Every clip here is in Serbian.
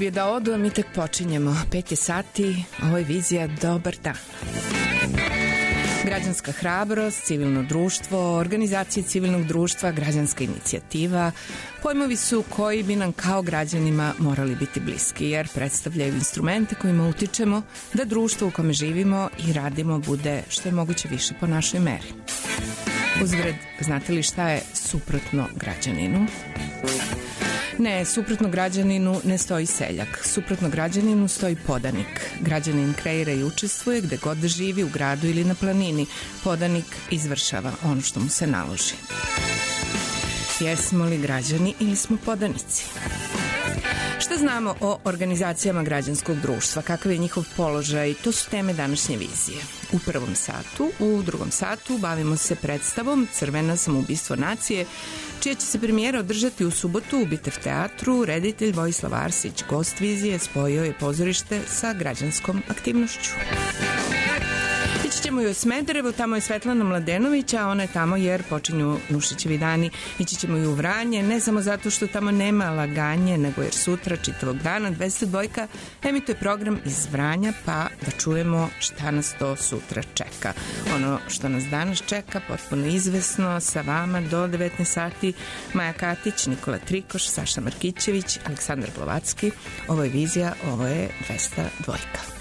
bi da odu, a mi tek počinjemo. 5 je sati, ovo je Vizija, dobar dan. Građanska hrabrost, civilno društvo, organizacije civilnog društva, građanska inicijativa, pojmovi su koji bi nam kao građanima morali biti bliski, jer predstavljaju instrumente kojima utičemo da društvo u kome živimo i radimo bude što je moguće više po našoj meri. Uzgred, znate li šta je suprotno građaninu? Ne, suprotno građaninu ne stoji seljak. Suprotno građaninu stoji podanik. Građanin kreira i učestvuje gde god da živi, u gradu ili na planini. Podanik izvršava ono što mu se naloži. Jesmo li građani ili smo podanici? Šta znamo o organizacijama građanskog društva? Kakav je njihov položaj? To su teme današnje vizije. U prvom satu, u drugom satu bavimo se predstavom Crvena samoubistvo nacije, čija će se premijera održati u subotu u Bitev teatru. Reditelj Vojislav Arsić, gost vizije, spojio je pozorište sa građanskom aktivnošću. Ići ćemo i u Smederevo, tamo je Svetlana Mladenović, a ona je tamo jer počinju Nušićevi dani. Ići ćemo i u Vranje, ne samo zato što tamo nema laganje, nego jer sutra, čitavog dana, 202 emituje program iz Vranja, pa da čujemo šta nas to sutra čeka. Ono što nas danas čeka, potpuno izvesno, sa vama do 19 sati, Maja Katić, Nikola Trikoš, Saša Markićević, Aleksandar Blovacki. Ovo je Vizija, ovo je 202.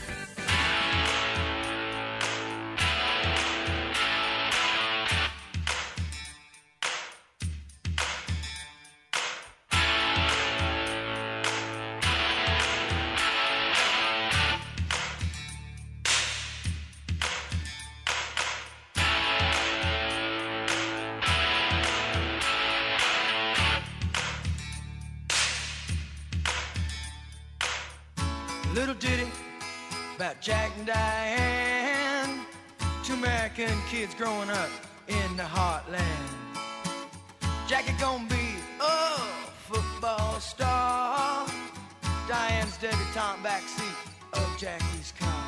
Little ditty about Jack and Diane, two American kids growing up in the heartland. Jackie gonna be a football star, Diane's debutante backseat of Jackie's car.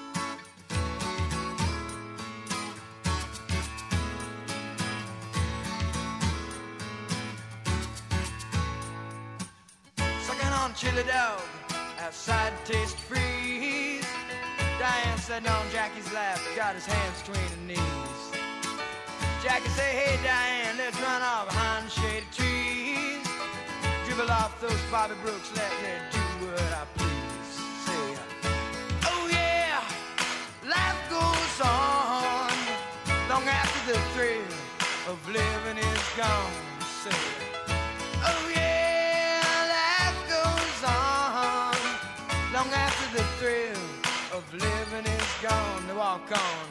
Sucking on chili dog outside Taste Freeze, Diane sitting on Jackie's lap, got his hands between her knees. Jackie say, hey Diane, let's run off behind the shady trees, dribble off those Bobby Brooks, let me do what I please. Say, oh yeah, life goes on long after the thrill of living is gone. Say, oh yeah, long after the thrill of living is gone, to walk on.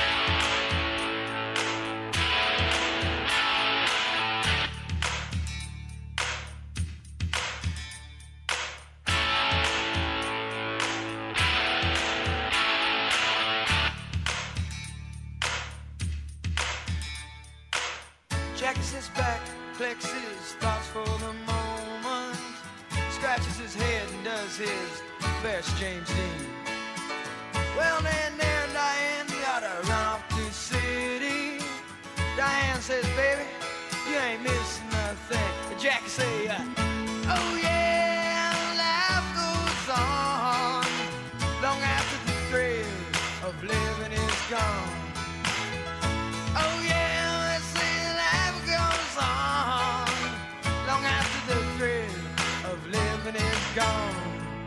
Jackie sits back, collects his thoughts for the moment, scratches his head and does his best James Dean. Well, then there, Diane, you gotta run off to the city. Diane says, baby, you ain't missing nothing. Jackie say, oh yeah, life goes on long after the thrill of living is gone. Oh yeah, let's say life goes on long after the thrill of living is gone.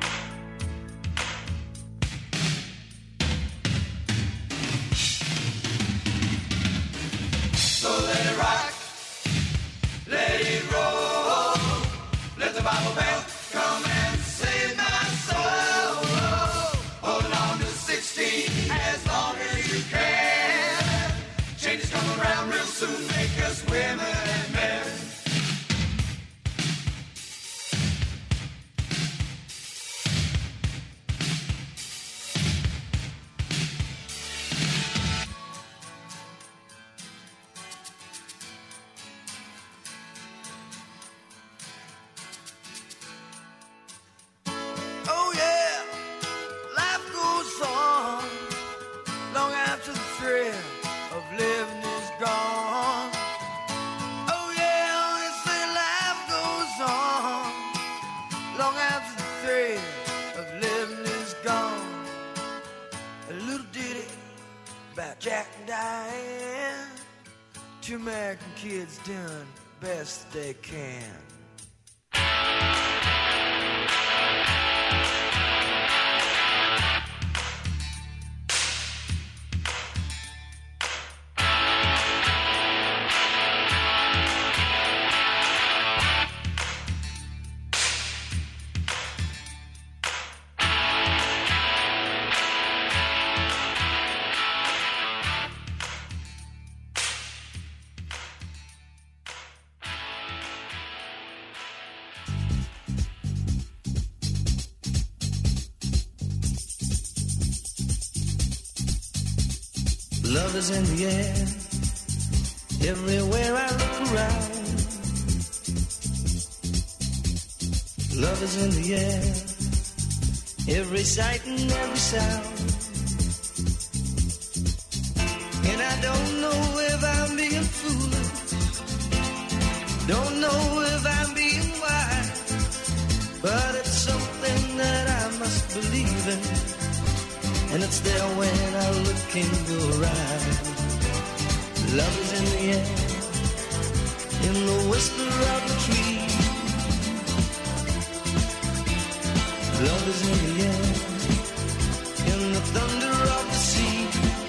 So let it rock, let it roll, let the Bible belt come and save my soul. Hold on to 16 as long as you can. Changes come around real soon, make us women and men. you American kids doing best they can. Love is in the air, everywhere I look around. Love is in the air, every sight and every sound. And I don't know if I'm being foolish, don't know if I'm being wise, but it's something that I must believe in. And it's there when I look in your eyes. Love is in the air, in the whisper of the tree. Love is in the air, in the thunder of the sea.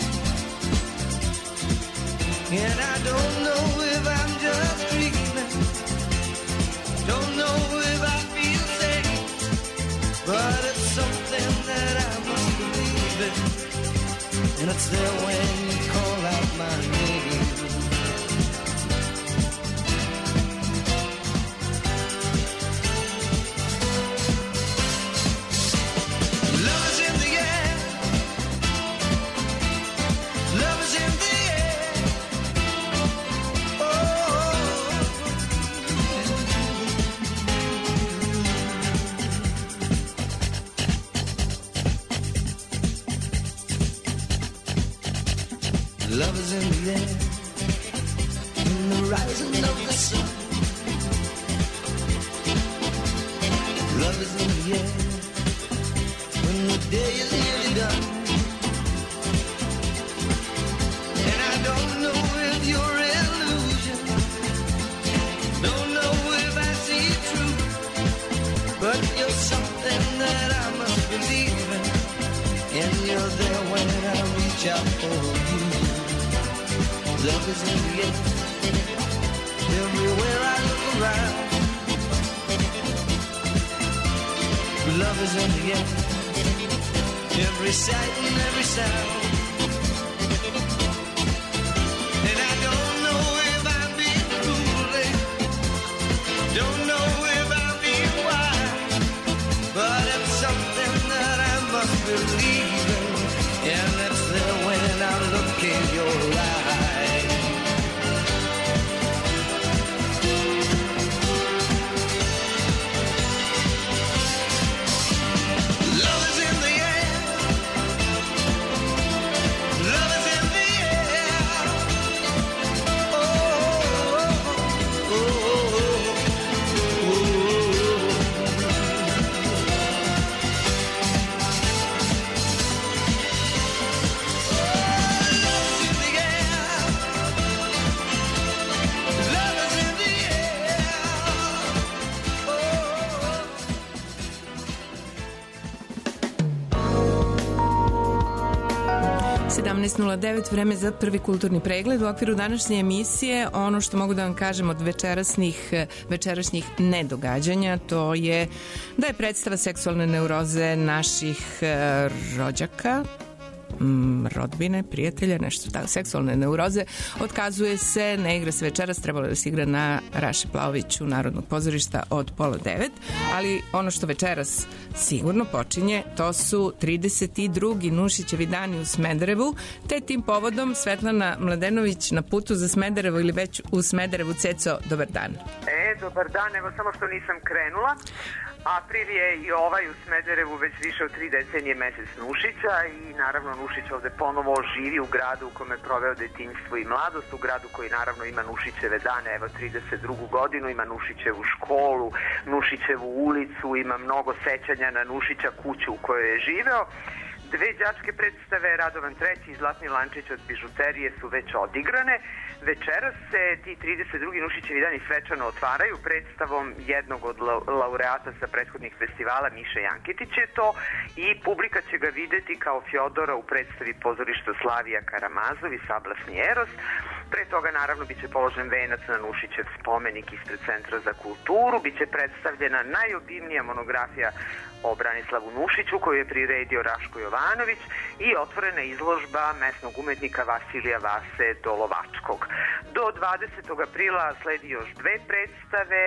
And I don't know if I'm just dreaming, don't know if I feel safe, but it's something that I must believe in. And it's there when you call out my name. Love is in the air, love is in the air. Love is in the air, in the rising of the sun. Love is in the air, when the day is nearly done. And I don't know if you're illusion, don't know if I see it true, but you're something that I must believe in. And you're there when I reach out for you. Love is in the air, everywhere I look around. Love is in the air, every sight and every sound. And I don't know if I'm being foolish, don't know if I'm being wise, but it's something that I must believe in. And it's there when I look in your eyes. Love is in the air, love is in the air. Oh, oh, oh, oh, oh. Love is in the air, 17:09, vreme za prvi kulturni pregled. U okviru današnje emisije ono što mogu da vam kažem od večerašnjih nedogađanja, to je da je predstava seksualne neuroze naših rođaka, rodbine, prijatelja, nešto tako, seksualne neuroze, otkazuje se, ne igra se večeras, trebalo da se igra na Raši Plaoviću Narodnog pozorišta od 8:30, ali ono što večeras sigurno počinje, to su 32. Nušićevi dani u Smederevu, te tim povodom Svetlana Mladenović na putu za Smederevo ili već u Smederevu. Ceco, dobar dan. Dobar dan, evo samo što nisam krenula. April je i ovaj u Smederevu već više od 3 decenije mesec Nušića i naravno Nušić ovde ponovo živi u gradu u kome je proveo detinjstvo i mladost, u gradu koji naravno ima Nušićeve dane, evo 32. godinu, ima Nušićevu školu, Nušićevu ulicu, ima mnogo sećanja na Nušića, kuću u kojoj je živeo. 2 đačke predstave, Radovan III i Zlatni lančić od bižuterije su već odigrane. Večeras se ti 32. Nušićevi dani svečano otvaraju predstavom jednog od laureata sa prethodnih festivala, Miša Janketić je to, i publika će ga videti kao Fjodora u predstavi pozorišta Slavija Karamazov i Sablasni Eros. Pre toga naravno biće položen venac na Nušićev spomenik ispred Centra za kulturu, biće predstavljena najobimnija monografija o Branislavu Nušiću koju je priredio Raško Jovanović i otvorena izložba mesnog umetnika Vasilija Vase Dolovačkog. Do 20. aprila sledi još 2 predstave,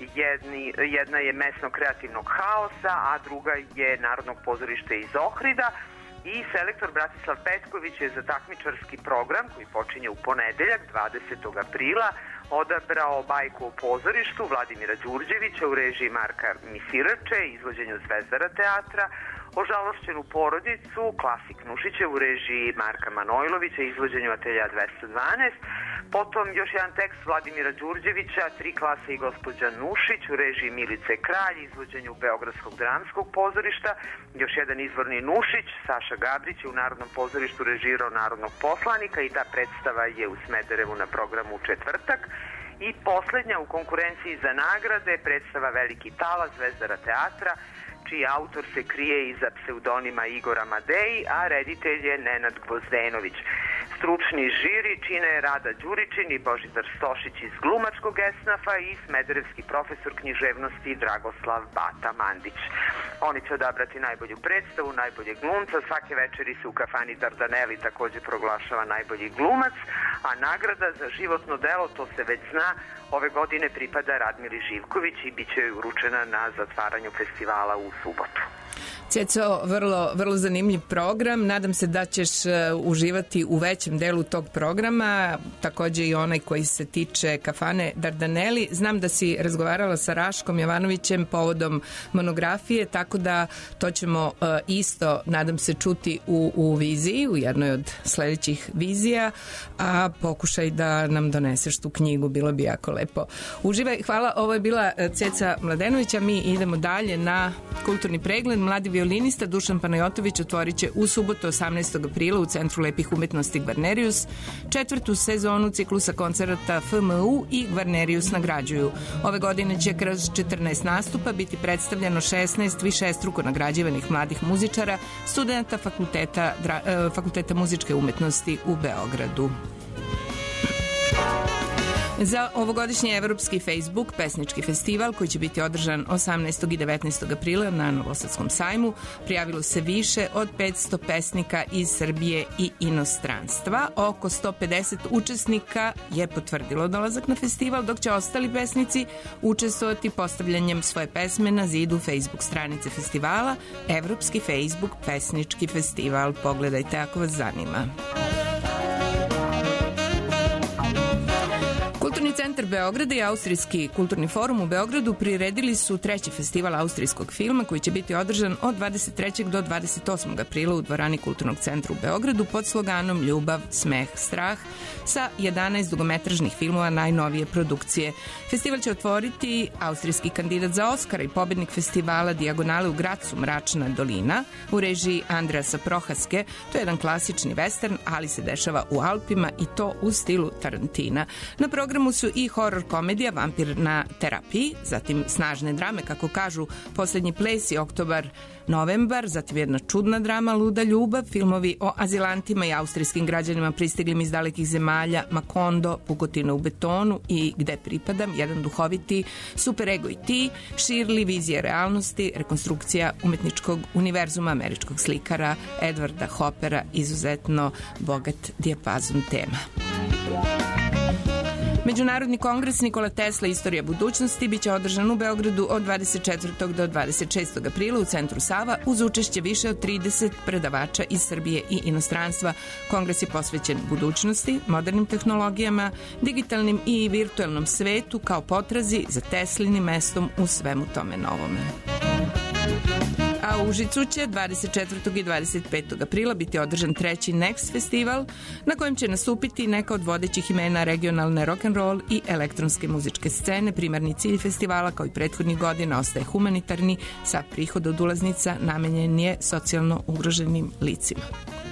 jedna je Mesno kreativnog haosa, a druga je Narodnog pozorišta iz Ohrida. I selektor Bratislav Petković je za takmičarski program koji počinje u ponedeljak 20. aprila odabrao bajku o pozorištu Vladimira Đurđevića u režiji Marka Misirače, izvođenju Zvezdara teatra, Ožalošćenu porodicu, klasik Nušićev u režiji Marka Manojlovića, izvođenju Atelja 212, potom još jedan tekst Vladimira Đurđevića, 3 klase i gospođa Nušić u režiji Milice Kralj, izvođenju Beogradskog dramskog pozorišta, još jedan izvorni Nušić, Saša Gabrić je u Narodnom pozorištu režirao Narodnog poslanika i ta predstava je u Smederevu na programu u četvrtak. I poslednja u konkurenciji za nagrade predstava Veliki talas Zvezdara teatra, čiji autor se krije iza pseudonima Igor Amadeji, a reditelj je Nenad Gvozdenović. Stručni žiri čine Rada Đuričin i Božidar Stošić iz Glumačkog esnafa i smederevski profesor književnosti Dragoslav Bata Mandić. Oni će odabrati najbolju predstavu, najboljeg glumca, svake večeri se u kafani Dardaneli takođe proglašava najbolji glumac, a nagrada za životno delo, to se već zna, ove godine pripada Radmili Živković i bit će joj uručena na zatvaranju festivala u subotu. Ceco, vrlo zanimljiv program. Nadam se da ćeš uživati u većem delu tog programa, takođe i onaj koji se tiče kafane Dardaneli. Znam da si razgovarala sa Raškom Jovanovićem povodom monografije, tako da to ćemo isto, nadam se, čuti u viziji, u jednoj od sledećih vizija, a pokušaj da nam doneseš tu knjigu, bilo bi jako lepo. Uživaj, hvala, ovo je bila Ceca Mladenovića, mi idemo dalje na kulturni pregled. Mladi violinista Dušan Panajotović otvorit će u subotu 18. aprila u Centru lepih umetnosti Gvarnerius 4. sezonu ciklusa koncerata FMU i Gvarnerius nagrađuju. Ove godine će kroz 14 nastupa biti predstavljeno 16 višestruko nagrađivanih mladih muzičara, studenta Fakulteta muzičke umetnosti u Beogradu. Za ovogodišnji Evropski Facebook pesnički festival koji će biti održan 18. i 19. aprila na Novosadskom sajmu prijavilo se više od 500 pesnika iz Srbije i inostranstva. Oko 150 učesnika je potvrdilo dolazak na festival, dok će ostali pesnici učestvovati postavljanjem svoje pesme na zidu Facebook stranice festivala Evropski Facebook pesnički festival. Pogledajte ako vas zanima. Kulturni centar Beograda i Austrijski kulturni forum u Beogradu priredili su 3. festival austrijskog filma koji će biti održan od 23. do 28. aprila u dvorani Kulturnog centra u Beogradu pod sloganom Ljubav, smeh, strah sa 11 dugometražnih filmova najnovije produkcije. Festival će otvoriti austrijski kandidat za Oskara i pobednik festivala Dijagonale u Gracu Mračna dolina u režiji Andreasa Prohaske. To je jedan klasični western, ali se dešava u Alpima i to u stilu Tarantina. Na programu su i horor komedija Vampir na terapiji, zatim snažne drame, kako kažu Poslednji ples i Oktobar novembar, zatim jedna čudna drama Luda ljubav, filmovi o azilantima i austrijskim građanima pristiglim iz dalekih zemalja, Makondo, Pukotina u betonu i Gde pripadam, jedan duhoviti Super ego i ti, Shirley, vizija realnosti, rekonstrukcija umetničkog univerzuma američkog slikara Edwarda Hoppera, izuzetno bogat dijapazon tema. Međunarodni kongres Nikola Tesla Istorija budućnosti biće održan u Beogradu od 24. do 26. aprila u Centru Sava uz učešće više od 30 predavača iz Srbije i inostranstva. Kongres je posvećen budućnosti, modernim tehnologijama, digitalnim i virtualnom svetu kao potrazi za Teslinim mestom u svemu tome novome. A u Užicu će 24. i 25. aprila biti održan treći Next festival na kojem će nastupiti neka od vodećih imena regionalne rock'n'roll i elektronske muzičke scene. Primarni cilj festivala, kao i prethodnih godina, ostaje humanitarni, sa prihod od ulaznica namenjen je socijalno ugroženim licima.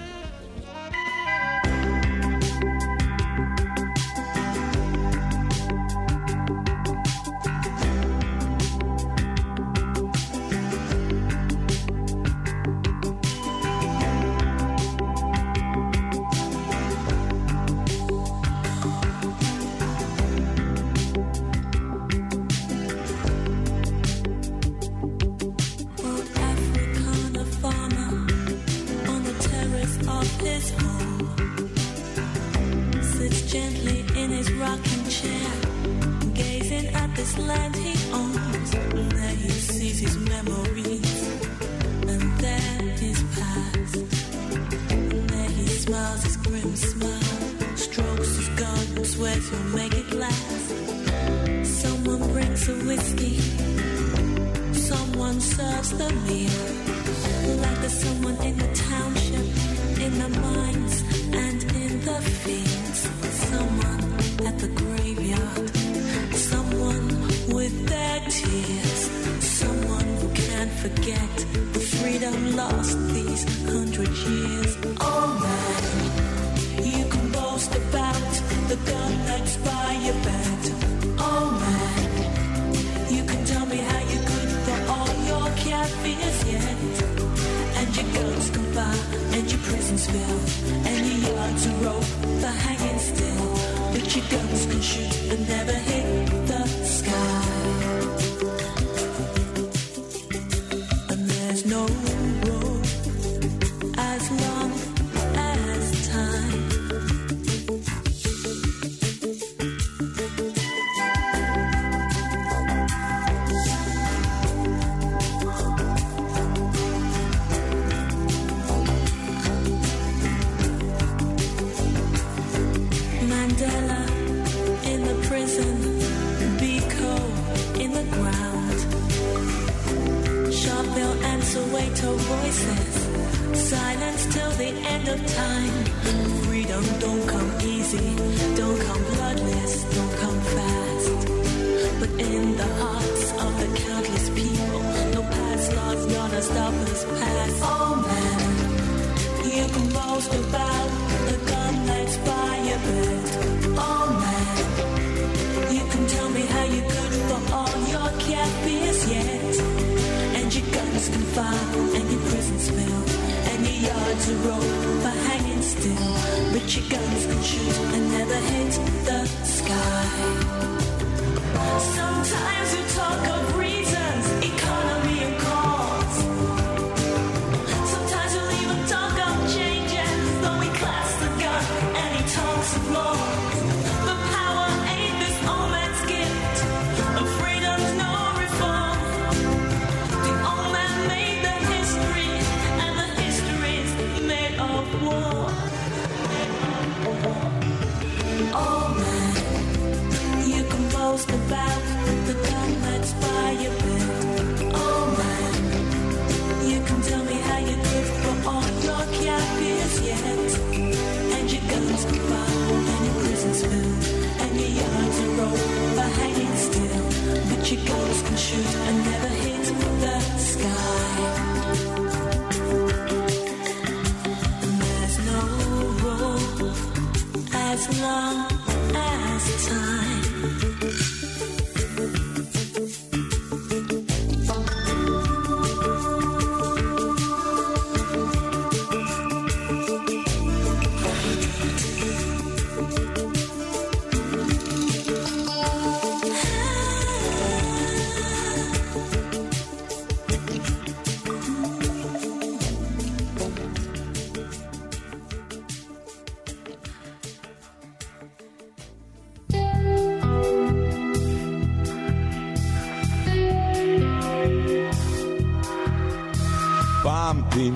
Pamtim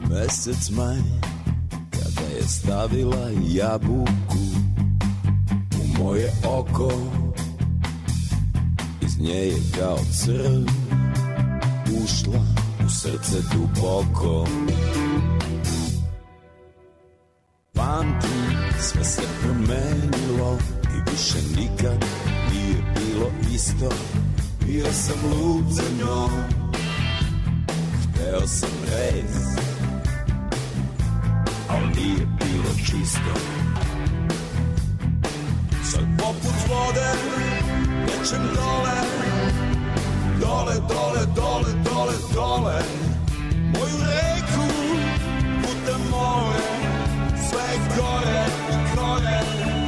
mesec maj, kada je stavila jabuku u moje oko. Iz nje je kao crv ušla u srce duboko. Pamtim, sve se promenilo i više nikad nije bilo isto. Bio sam lud za njom, hteo sam rez, ali nije bilo čisto. Sad poput vode, tečem dole, dole, dole, dole, dole, dole. Moju reku putem more, sve gore i gore,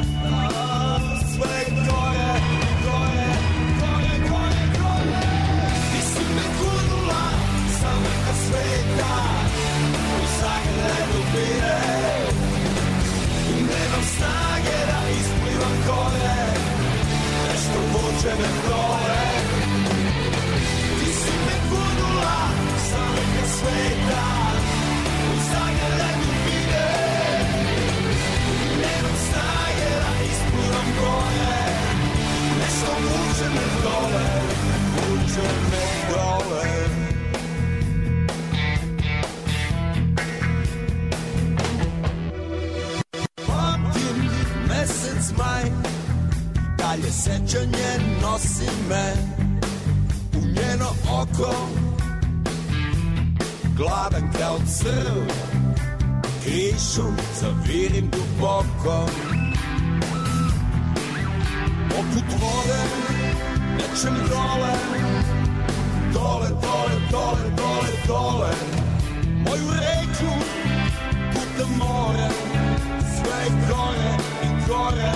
sve gore i gore, gore, gore, gore. Ti si me gurnula sa vrha sveta, u zagrade dubine, i nemam snage da isplivam gore, nešto vuče me dole. Ti si me gurnula sa vrha sveta, u zagrade dubine, nemam snage da isplivam gore, nešto vuče me dole, vuče me dole. Pamtim mesec maj, dalje sećanje nosi me u njeno oko, gladan kao crv, krišu zavirim duboko. Poput vode, nečem dole, dole, dole, dole, dole, dole. Moju reku putem more, sve gore i gore,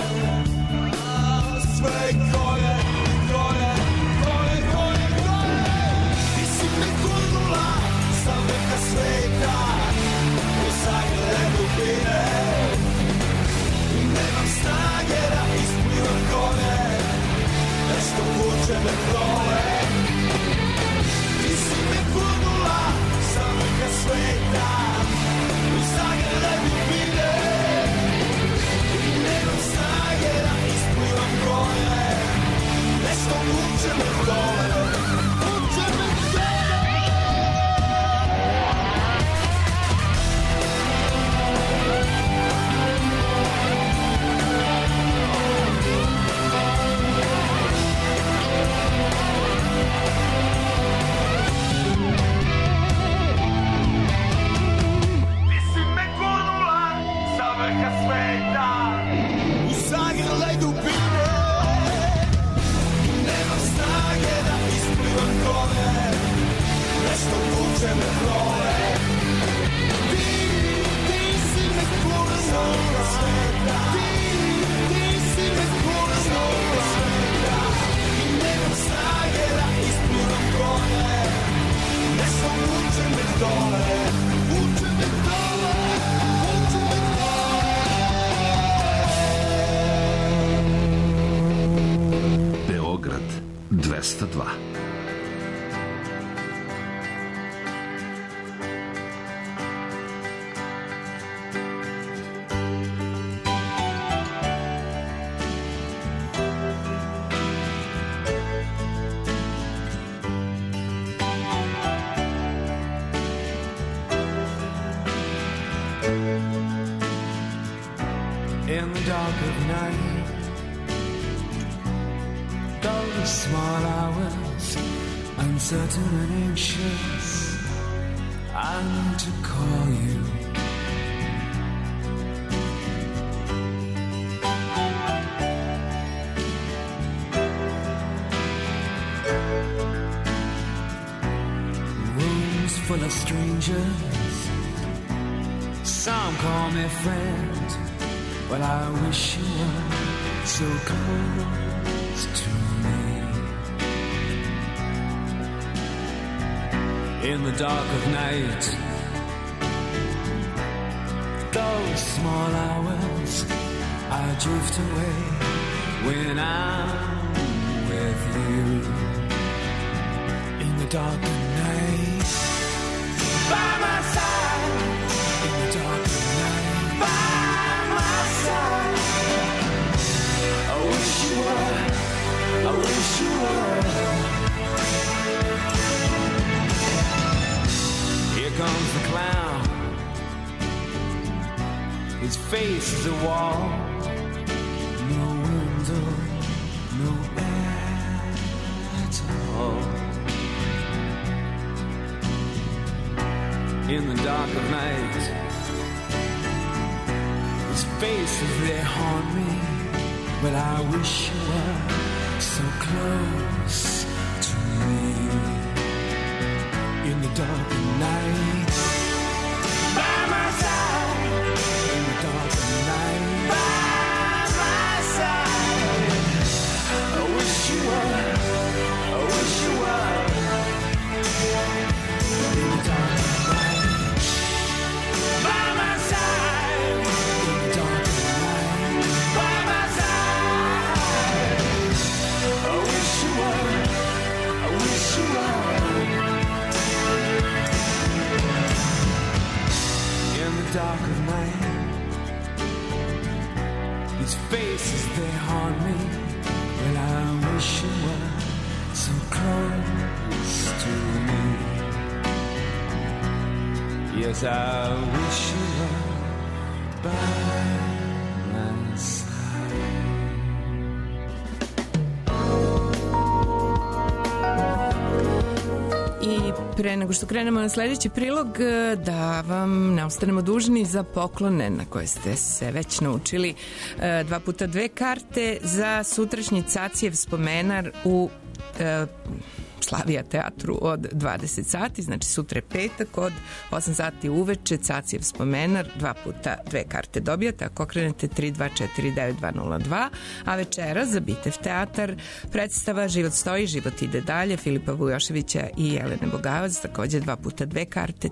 sve gore i gore, gore, gore, gore. Ti si me gurnula sa vrha sveta, u zagrade dubine, i nemam snage da isplivam gore, nešto vuče me dole. Ti si me gurnula sa vrha sveta, u zagrade dubine, i nemam snage da isplivam gore, nešto vuče me dole, vuče me dole. Beograd 202. In the dark of night, those small hours, uncertain and anxious, I need to call you. Rooms full of strangers, some call me friend. Well, I wish you were so close to me. In the dark of night, those small hours, I drift away when I'm with you. In the dark of night, by my side. In the dark of night, by my side. I wish you were, I wish you were. face is a wall, no window, no air at all. In the dark of night, his faces, they haunt me, but I wish you were so close to me. In the dark of night, by my side. In the dark of night, by my side. I wish you were, I wish you were. In the dark of night, by my side. In the dark of night, by my side. I wish you were, I wish you were. In the dark of night, these faces, they haunt me, but I wish you were so close to me. Yes, I wish you were by my side. I pre nego što krenemo na sledeći prilog, da vam ne ostanemo dužni za poklone na koje ste se već naučili. 2x2 karte za sutrašnji Cacijev spomenar u Slavija teatru od 20 sati, znači sutra je petak od 8 sati uveče, Cacijev spomenar, 2x2 karte dobijate ako okrenete 3249202, a večera za Bitev teatar predstava Život stoji, život ide dalje, Filipa Vujoševića i Jelene Bogavac, takođe 2x2 karte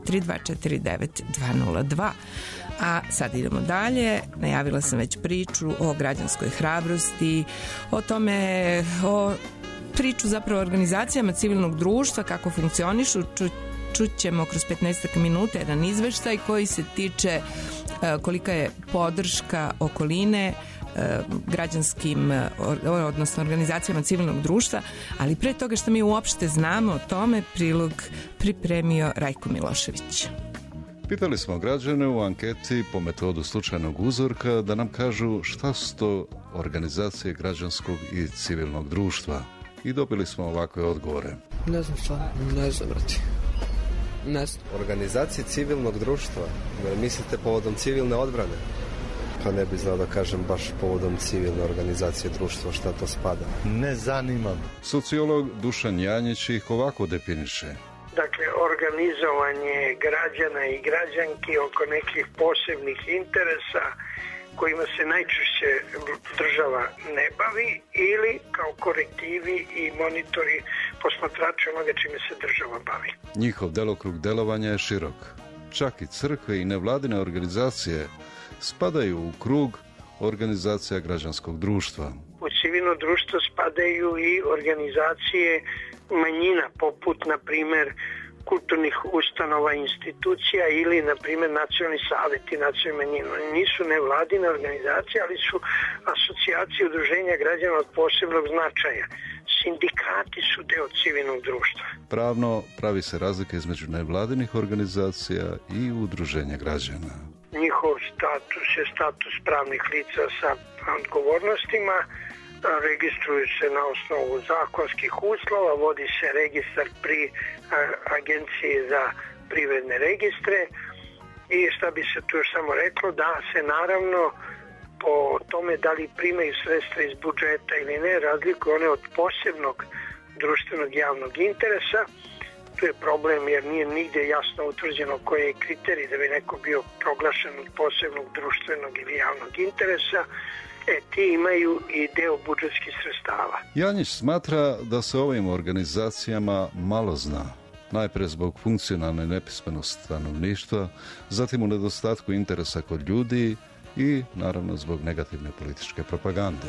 3249202. A sad idemo dalje, najavila sam već priču o građanskoj hrabrosti, o tome, o priču zapravo o organizacijama civilnog društva, kako funkcionišu. Čućemo kroz 15 minuta jedan izveštaj koji se tiče kolika je podrška okoline građanskim, odnosno organizacijama civilnog društva, ali pre toga što mi uopšte znamo o tome, prilog pripremio Rajko Milošević. Pitali smo građane u anketi po metodu slučajnog uzorka da nam kažu šta su to organizacije građanskog i civilnog društva. I dobili smo ovakve odgovore. Ne znam šta, ne znam, brati. Ne znam. Organizacije civilnog društva, mislite povodom civilne odbrane? Pa ne bi znao da kažem baš povodom civilne organizacije društva šta to spada. Ne zanimam. Sociolog Dušan Janjić ih ovako definiše. Dakle, organizovanje građana i građanki oko nekih posebnih interesa kojima se najčešće država ne bavi ili kao korektivi i monitori posmatrači onoga čime se država bavi. Njihov delokrug delovanja je širok. Čak i crkve i nevladine organizacije spadaju u krug organizacija građanskog društva. U civilno društvo spadaju i organizacije manjina, poput, na primer, kulturnih ustanova, institucija ili, na primjer, nacionalni savjeti nacionalnih manjina. Oni nisu nevladine organizacije, ali su asocijacije udruženja građana od posebnog značaja. Sindikati su deo civilnog društva. Pravno pravi se razlika između nevladinih organizacija i udruženja građana. Njihov status je status pravnih lica sa odgovornostima, registruju se na osnovu zakonskih uslova, vodi se registar pri Agenciji za privredne registre i šta bi se tu još samo reklo, da se naravno po tome da li primaju sredstva iz budžeta ili ne, razlikuju one od posebnog društvenog javnog interesa. Tu je problem jer nije nigde jasno utvrđeno koji je kriterij da bi neko bio proglašen od posebnog društvenog ili javnog interesa. Ti imaju i deo budžetskih sredstava. Janjić smatra da se ovim organizacijama malo zna. Najpre zbog funkcionalne nepismenosti stanovništva, zatim u nedostatku interesa kod ljudi i naravno zbog negativne političke propagande.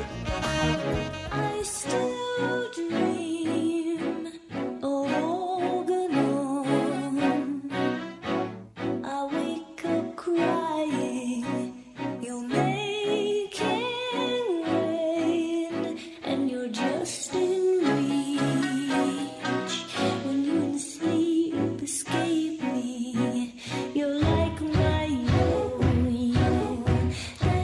Escape me, you're like my yo-yo.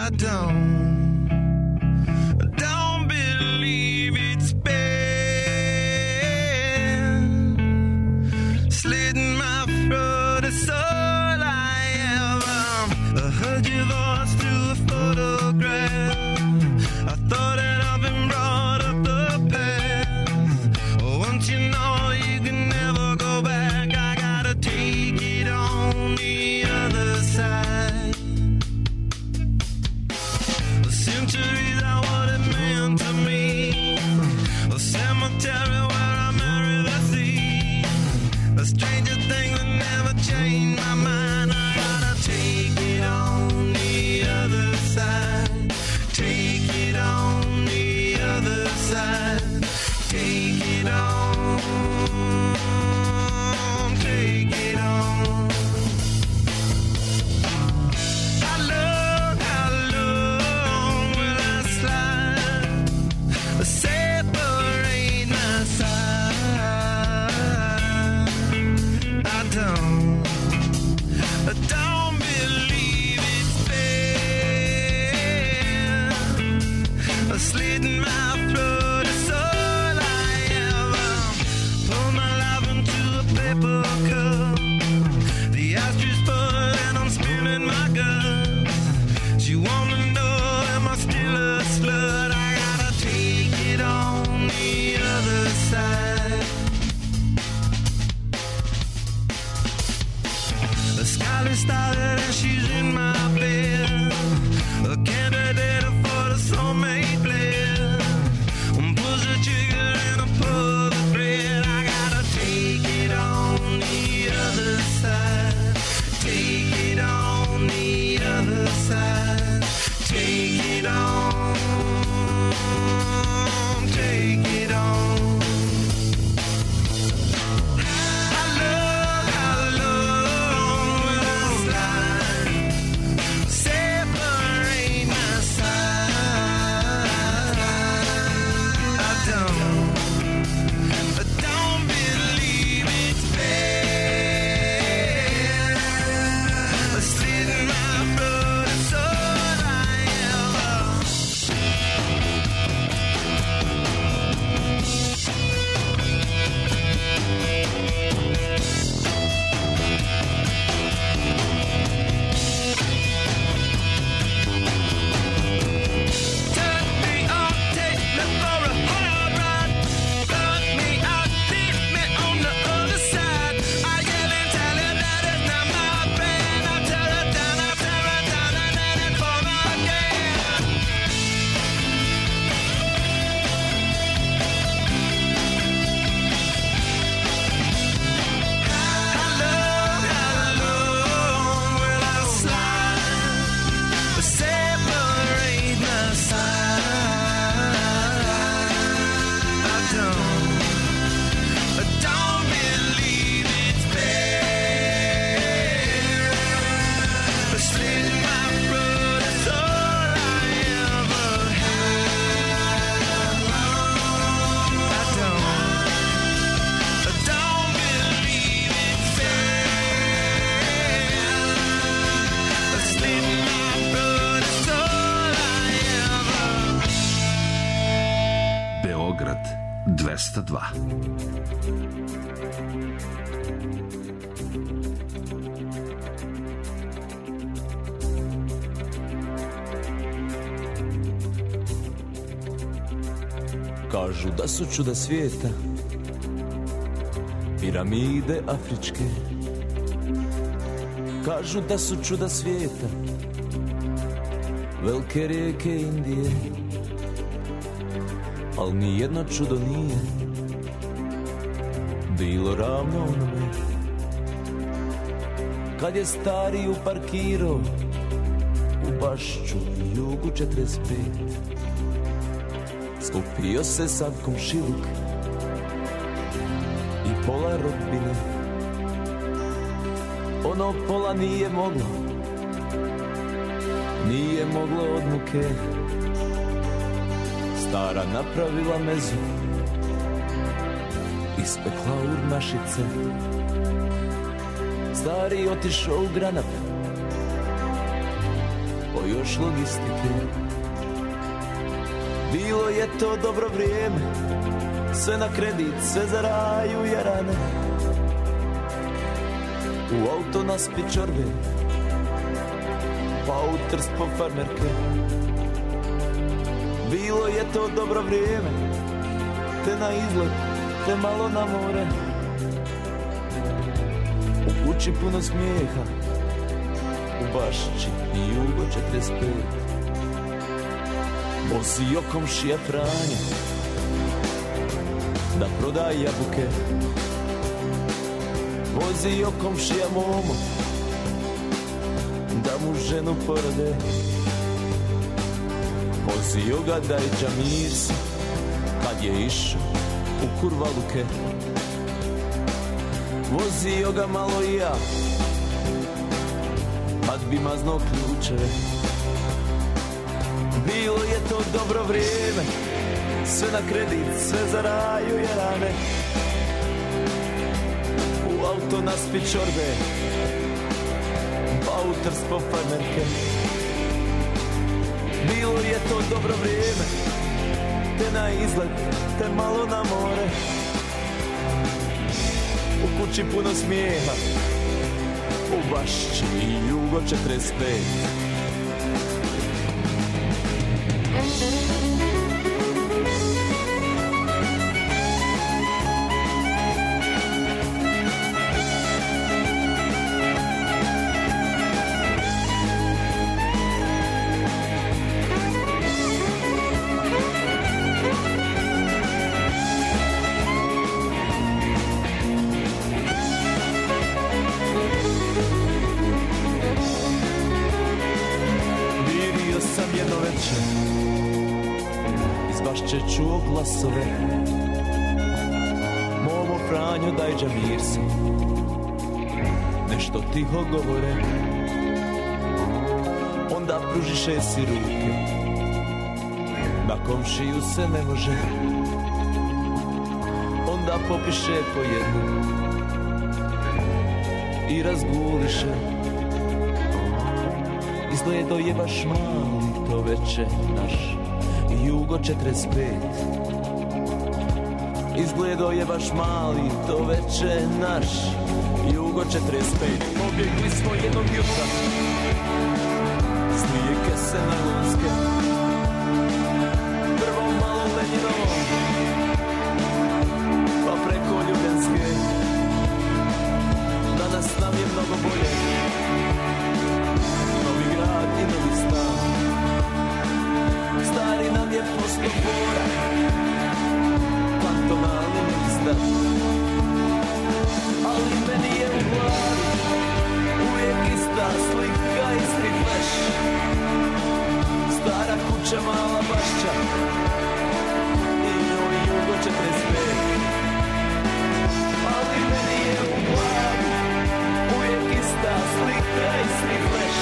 don't believe it's been slitting my throat. It's all I ever heard your voice through a photograph. I thought that I've been brought up the past. Once you know you can never go back, I gotta take it on the other side. The centuries are what it meant to me. A cemetery where I marry the sea. A stranger thing that never changed my mind. I gotta take it on the other side. Take it on the other side. Take it on. Take it on. How long will I slide? Separate my side. I don't believe it's fair. Slitting my throat is all I ever. Pour my life into a paper cup. The ashtray full and I'm spilling my guts. She wanna know, am I still a slut? I gotta take it on the other side. The skyline started and she's in my bed. A candidate for the soulmate blend. Push the trigger and I pull the thread. I gotta take it on the other side. Take it on the other side. Take it on. Take it on. How long will I slide? Separate my side. I don't believe it's fair. Slitting my throat is all I ever. Turn me on, take me for a hard ride. Cut me out, leave me on the other side. I yell and tell her that it's not my band. I tear it down, and then it fall again. How long will I slide? Separate my side. I don't believe it's fair. Slitting my throat is all I ever had. I don't believe it's fair. Slitting my throat is all I ever. Beograd 202. Kažu da su čuda svijeta piramide afričke. Kažu da su čuda svijeta velike rijeke Indije. Al nijedno čudo nije bilo ravno onome kad je stari uparkirao u Bašću jugu 45. Skupio se sav komšiluk i pola rodbine. Ono pola nije moglo od muke. Stara napravila mezu, ispekla urnašice. Stari otišao u Granat, još logistike. Bilo je to dobro vrijeme, sve na kredit, sve za raju jarane. U auto nas pičorbe, pa u Trst po farmerke. Bilo je to dobro vrijeme, te na izlet, te malo na more. U kući puno smijeha, u Bašči i Jugo 45. Vozio komšija Franja da prodaje jabuke. Vozio komšija Momo da mu ženu porode. Vozio ga Dajđa Mirsa kad je išao u Kurvaluke. Vozio ga malo i ja kad bi mazno ključeve. Bilo je to dobro vrijeme, sve na kredit, sve za raju jarane. U auto nas pičorbe, pa u Trst po farmerke. Bilo je to dobro vrijeme, te na izlet, te malo na more. U kući puno smijeha, u Bašči i Jugo 45. Čuo glasove Momo, Franjo, Dajđa Mirsa nešto tiho govore. Onda pružiše si ruke, na komšiju se ne može. Onda popiše po jednu i razguliše. Izgleda je baš mali to veče naš Jugo 45. Izgledao je baš mali to veče naš Jugo 45. Pobjegli smo jednog jutra s Lijeke se na Lonske. Prvo malo Lenjinovo, pa preko Ljubljanske. Danas nam je mnogo bolje, Novi Grad i Novi Stan. Stari nam je postopora, kantonalni lista. Ali meni je u glavi uvijek ista slika, isti fleš. Stara kuća, mala Bašća i njoj Jugo 45. Ali meni je u glavi uvijek ista slika, isti fleš.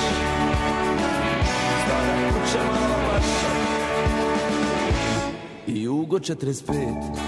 Stara kuća, mala Bašća i Jugo 45.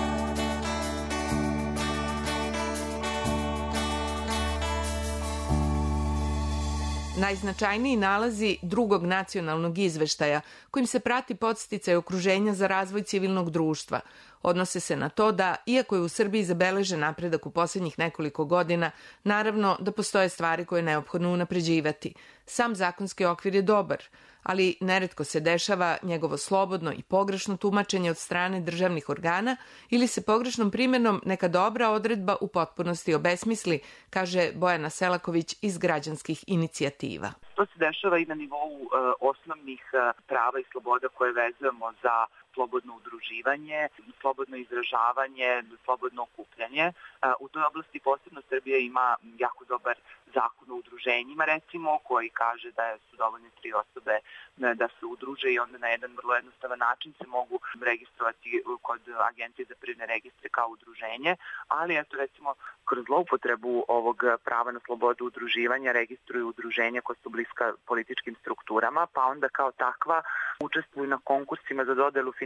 Najznačajniji nalazi drugog nacionalnog izveštaja, kojim se prati podsticaj okruženja za razvoj civilnog društva, odnose se na to da, iako je u Srbiji zabeležen napredak u posljednjih nekoliko godina, naravno da postoje stvari koje je neophodno unapređivati. Sam zakonski okvir je dobar, ali neretko se dešava njegovo slobodno i pogrešno tumačenje od strane državnih organa ili se pogrešnom primjenom neka dobra odredba u potpunosti obesmisli, kaže Bojana Selaković iz Građanskih inicijativa. To se dešava i na nivou osnovnih prava i sloboda koje vezujemo za slobodno udruživanje, slobodno izražavanje, slobodno okupljanje. U toj oblasti posebno Srbija ima jako dobar zakon o udruženjima, recimo, koji kaže da su dovoljne 3 osobe da se udruže i onda na jedan vrlo jednostavan način se mogu registrovati kod Agencije za privredne registre kao udruženje, ali eto recimo kroz zloupotrebu ovog prava na slobodu udruživanja registruju udruženja koja su bliska političkim strukturama, pa onda kao takva učestvuju na konkursima za dodelu finansijskih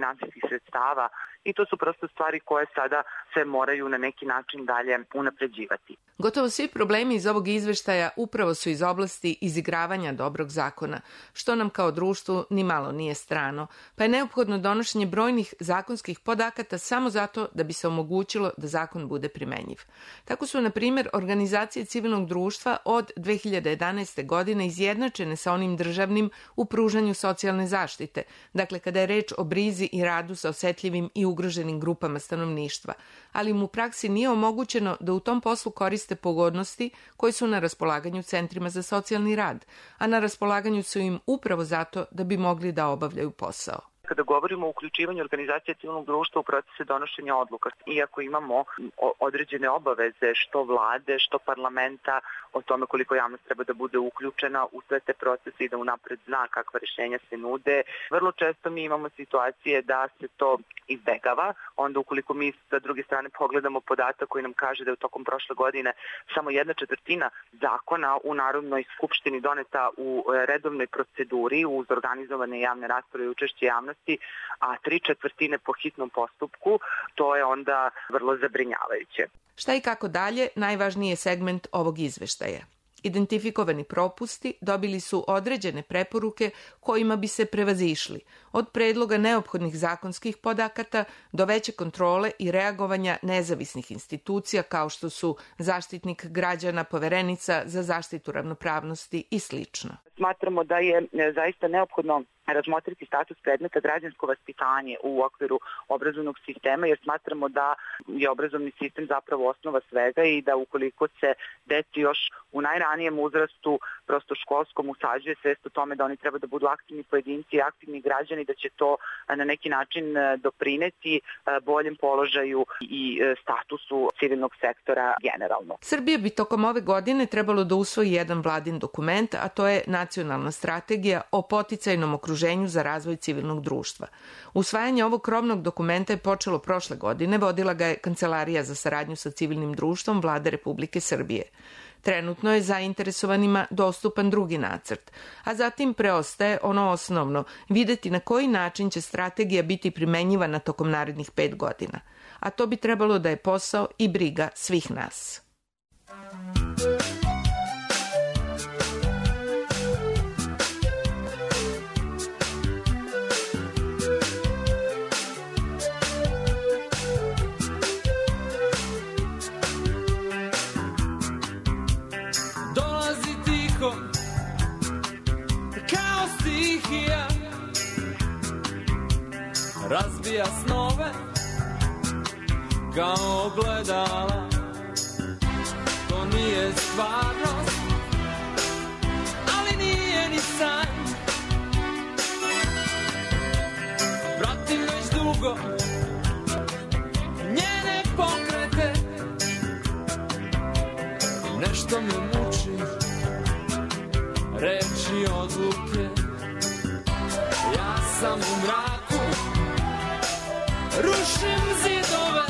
finansijskih sredstava i to su prosto stvari koje sada se moraju na neki način dalje unapređivati. Gotovo svi problemi iz ovog izveštaja upravo su iz oblasti izigravanja dobrog zakona, što nam kao društvu ni malo nije strano, pa je neophodno donošenje brojnih zakonskih podakata samo zato da bi se omogućilo da zakon bude primenjiv. Tako su, na primjer, organizacije civilnog društva od 2011. godine izjednačene sa onim državnim u pružanju socijalne zaštite, dakle kada je reč o brizi i radu sa osetljivim i ugroženim grupama stanovništva, ali mu u praksi nije omogućeno da u tom poslu koriste pogodnosti koje su na raspolaganju centrima za socijalni rad, a na raspolaganju su im upravo zato da bi mogli da obavljaju posao. Kada govorimo o uključivanju organizacija civilnog društva u procese donošenja odluka, iako imamo određene obaveze što vlade, što parlamenta o tome koliko javnost treba da bude uključena u sve te procese i da unapred zna kakva rješenja se nude, vrlo često mi imamo situacije da se to izbegava. Onda ukoliko mi sa druge strane pogledamo podatak koji nam kaže da je u tokom prošle godine samo 1/4 zakona u Narodnoj skupštini doneta u redovnoj proceduri uz organizovane javne rasprave i učešće javnosti, a 3/4 po hitnom postupku, to je onda vrlo zabrinjavajuće. Šta i kako dalje, najvažniji je segment ovog izveštaja. Identifikovani propusti dobili su određene preporuke kojima bi se prevazišli, od predloga neophodnih zakonskih podakata do veće kontrole i reagovanja nezavisnih institucija kao što su Zaštitnik građana, Poverenica za zaštitu ravnopravnosti i sl. Smatramo da je zaista neophodno razmotriti status predmeta građansko vaspitanje u okviru obrazovnog sistema, jer smatramo da je obrazovni sistem zapravo osnova svega i da ukoliko se deci još u najranijem uzrastu, prosto školskom, usađuje svest o tome da oni treba da budu aktivni pojedinci i aktivni građani, da će to na neki način doprineti boljem položaju i statusu civilnog sektora generalno. Srbija bi tokom ove godine trebalo da usvoji jedan vladin dokument, a to je Nacionalna strategija o poticajnom okruženju za razvoj civilnog društva. Usvajanje ovog krovnog dokumenta je počelo prošle godine, vodila ga je Kancelarija za saradnju sa civilnim društvom Vlade Republike Srbije. Trenutno je zainteresovanima dostupan drugi nacrt, a zatim preostaje ono osnovno, videti na koji način će strategija biti primenjivana tokom narednih 5 godina. A to bi trebalo da je posao i briga svih nas. Razbija snove kao ogledala. To nije stvarnost, ali nije ni san. Pratim već dugo njene pokrete. Nešto me muči, reči odluke. Ja sam u mraku, rušim zidove.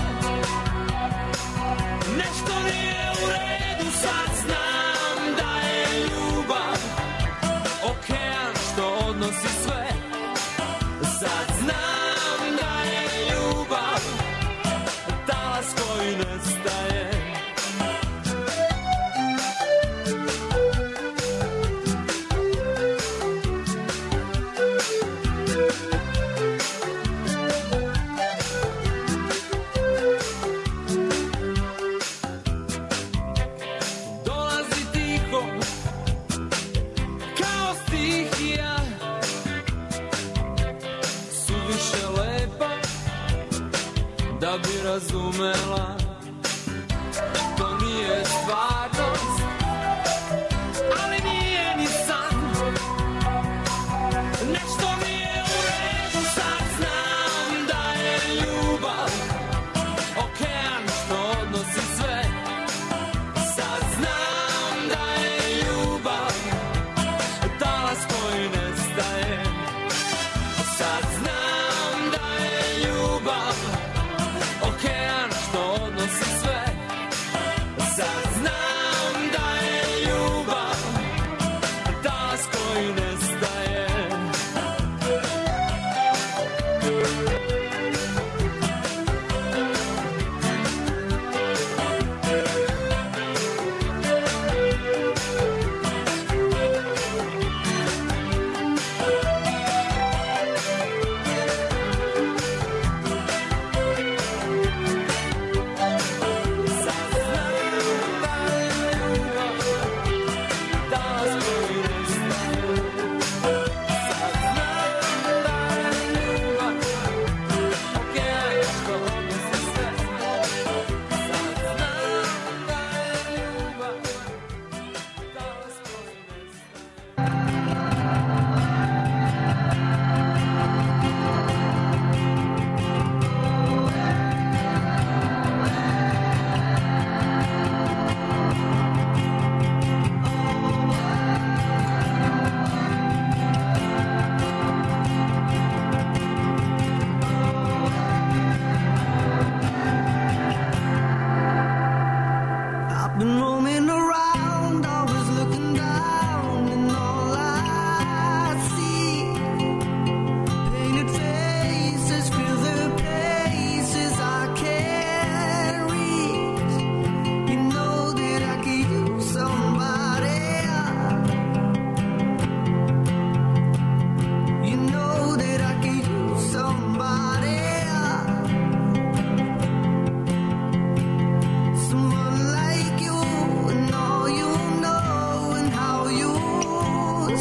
Nešto nije u redu, sad znam da je ljubav okean što odnosi sve. Sad znam da je ljubav talas koji nestaje. Da bi razumela, to nije stvarnost, ali nije ni san. Nešto nije u redu, sad znam da je ljubav okean što odnosi sve. Sad znam da je ljubav talas koji nestaje. Sad znam da je ljubav okean što odnosi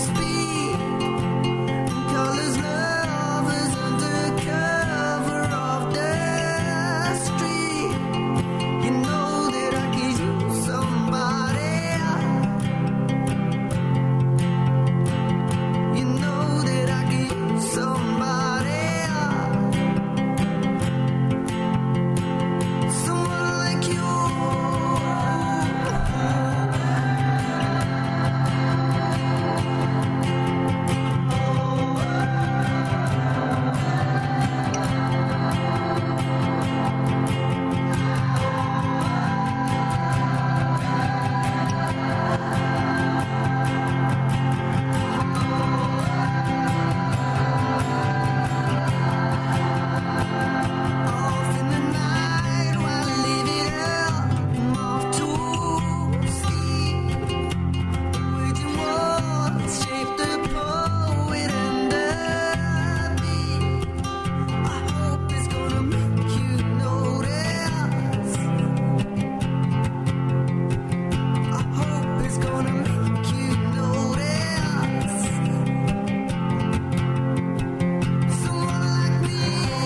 speed. Colors lovers under cover of the street. You know that I could use somebody. You know that I could use somebody. Someone like you. Off in the night while I live it up, I'm off to sleep. Waging wars, shape the poet and the beat. I hope it's gonna make you notice. I hope it's gonna make you notice. Someone like me.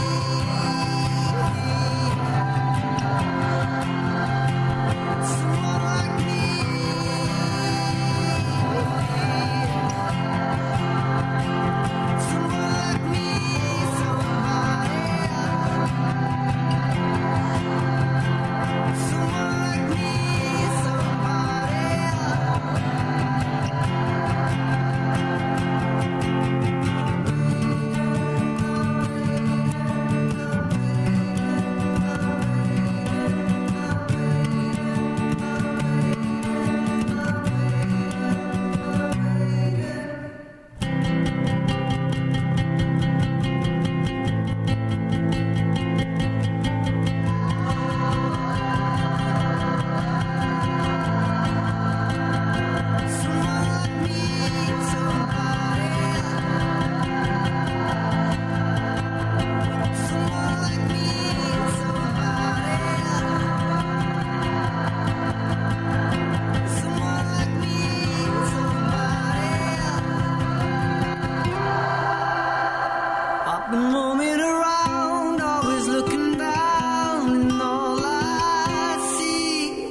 Someone like me. Someone like me. Somebody. Someone like me. I've been roaming around, always looking down, and all I see.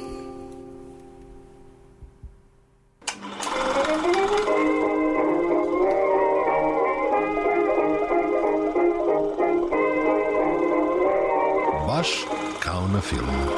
Baš kao na filmu.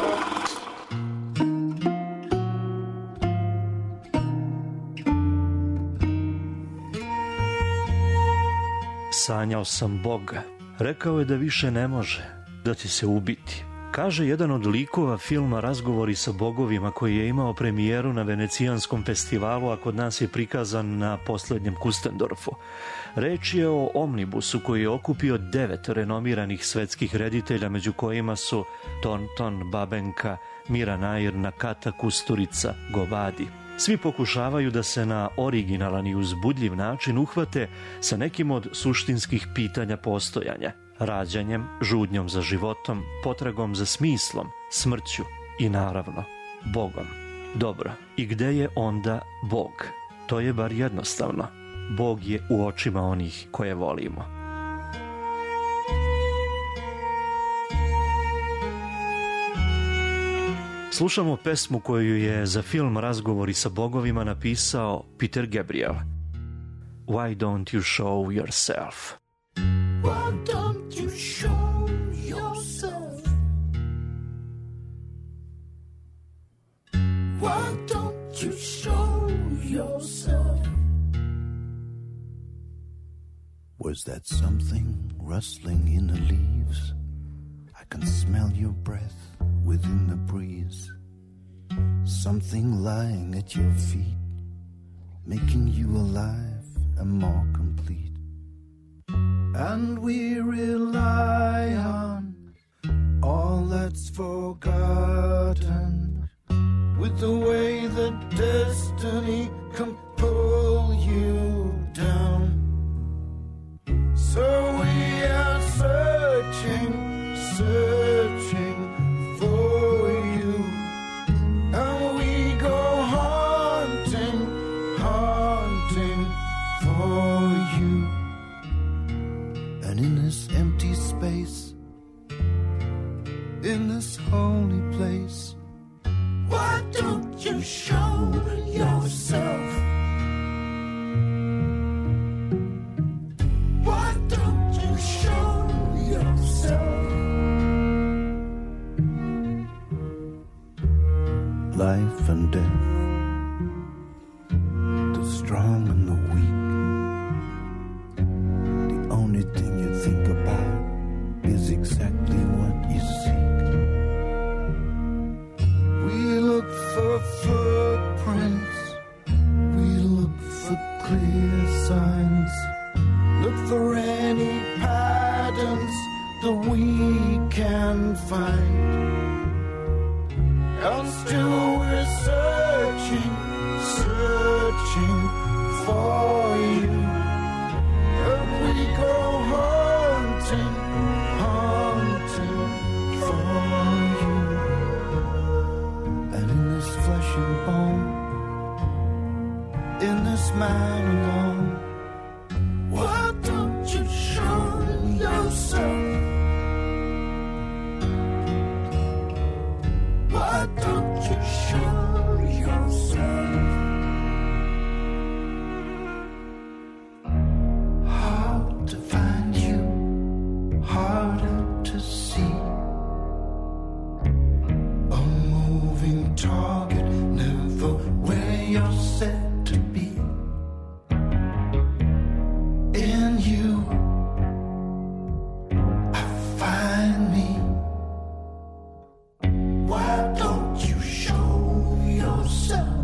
Sanjao sam Boga. Rekao je da više ne može, da će se ubiti. Kaže jedan od likova filma Razgovori sa bogovima, koji je imao premijeru na Venecijanskom festivalu, a kod nas je prikazan na poslednjem Kustendorfu. Reč je o omnibusu koji je okupio 9 renomiranih svetskih reditelja, među kojima su Tonton, Babenka, Mira Nair, Nakata, Kusturica, Gobadi. Svi pokušavaju da se na originalan i uzbudljiv način uhvate sa nekim od suštinskih pitanja postojanja. Rađanjem, žudnjom za životom, potragom za smislom, smrću i naravno Bogom. Dobro, i gde je onda Bog? To je bar jednostavno. Bog je u očima onih koje volimo. Slušamo pesmu koju je za film Razgovori sa bogovima napisao Peter Gabriel. Why don't you show yourself? Why don't you show yourself? Why don't you show yourself? Was that something rustling in the leaves? I can smell your breath within the breeze. Something lying at your feet, making you alive and more complete. And we rely on all that's forgotten, with the way that destiny can pull you down. So we are searching for you, and we go haunting for you. And in this empty space, in this holy place, why don't you show yourself? Why don't you show yourself? Life and death, the strong and the weak. The only thing you think about is exactly what you seek. We look for footprints, we look for clear signs, look for any patterns that we can find. And still we're searching, searching for you. And we go hunting, hunting for you. And in this flesh and bone, in this man alone, why don't you show yourself? Why don't you show yourself? Hard to find you, harder to see. A moving target, never where you're set to be. In you, I find me. Why don't you show yourself?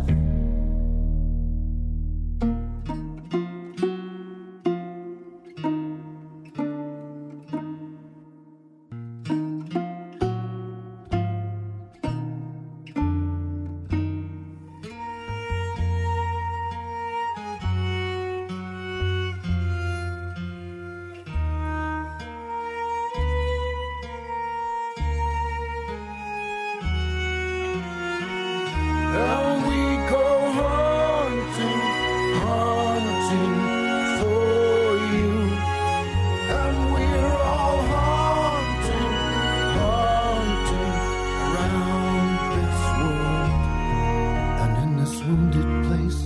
And we go hunting, hunting for you. And we're all haunting, haunting around this world. And in this wounded place,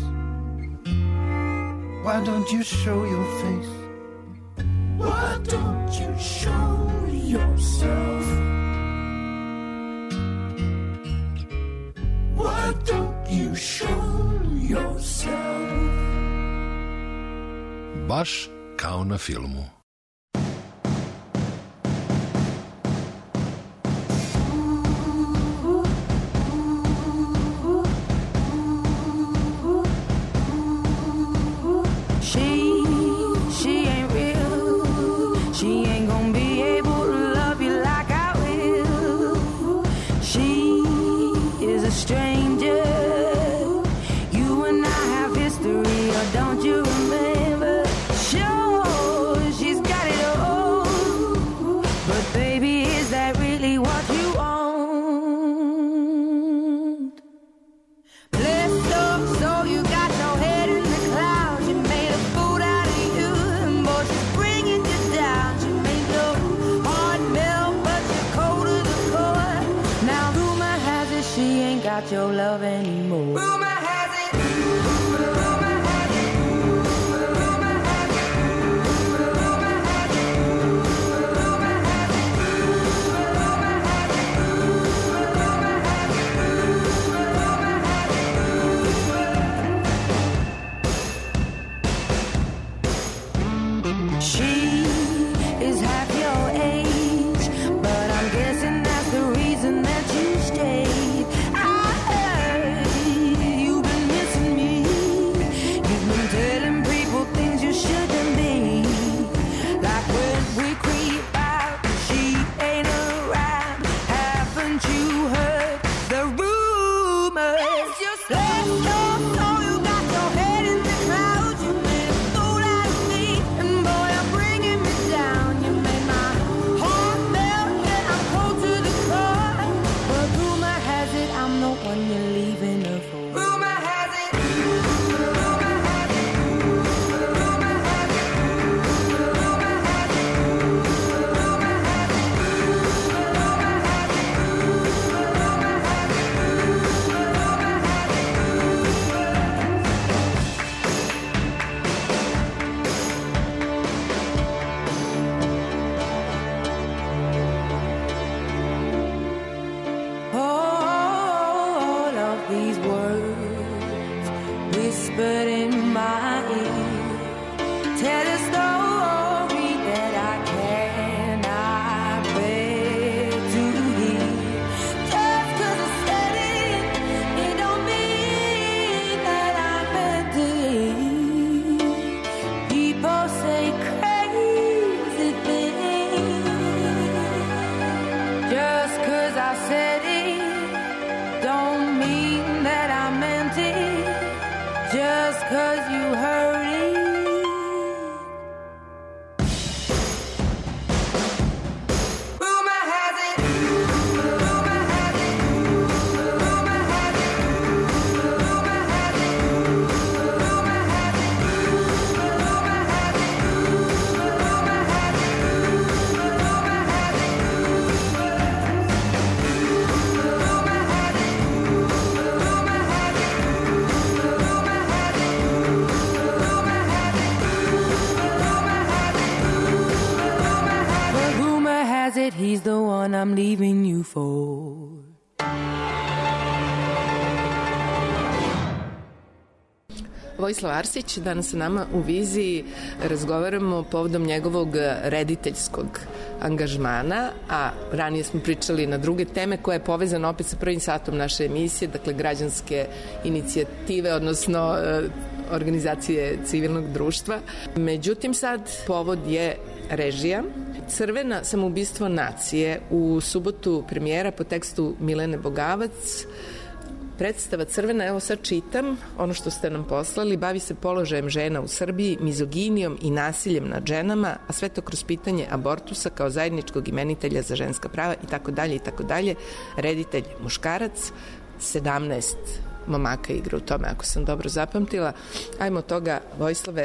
why don't you show your face? Why don't you show yourself? Why don't you show yourself? Baš kao na filmu. She ain't real. She ain't gonna be able to love you like I will. She is a stranger. You and I have history, or don't you remember? Sure, she's got it all. But baby, is that really what you want? Blessed up, so you got your head in the clouds. You made a fool out of you, and boy, she's bringing you down. She made your heart melt, but you're cold to the core. Now rumor has it she ain't got your love anymore. Rumor has it. Rumor has it. Rumor has it. Rumor has it. Rumor has it. Rumor has it. Rumor has it. Rumor has it. She is half your age, but I'm guessing that's the reason that you stayed. I heard you've been missing me. You've been telling people things you shouldn't be. Like when we creep out, she ain't around. Haven't you heard the rumors? Just let your soul, you got your head in the clouds. You made a fool out of me, and boy, I'm bringing tell a story that I cannot bear to hear. Just 'cause I said it, it don't mean that I meant it. People say crazy things. Just 'cause I said it, don't mean that I meant it. Just 'cause you heard it. Rumor has it, rumor has it, rumor has it, rumor has it, rumor has it, rumor has it, rumor has it, rumor has it, rumor has it, rumor has it, rumor has it, but rumor has it he's the one I'm leaving you for. Vojislav Arsić danas sa nama u viziji, razgovaramo povodom njegovog rediteljskog angažmana, a ranije smo pričali na druge teme koja je povezana opet sa prvim satom naše emisije, dakle građanske inicijative, odnosno organizacije civilnog društva. Međutim, sad povod je režija. Crvena samoubistvo nacije, u subotu premijera po tekstu Milene Bogavac. Predstava Crvena, evo sad čitam ono što ste nam poslali, bavi se položajem žena u Srbiji, mizoginijom i nasiljem nad ženama, a sve to kroz pitanje abortusa kao zajedničkog imenitelja za ženska prava i tako dalje i tako dalje. Reditelj muškarac, 17 momaka igra u tome, ako sam dobro zapamtila. Ajmo od toga, Vojislave,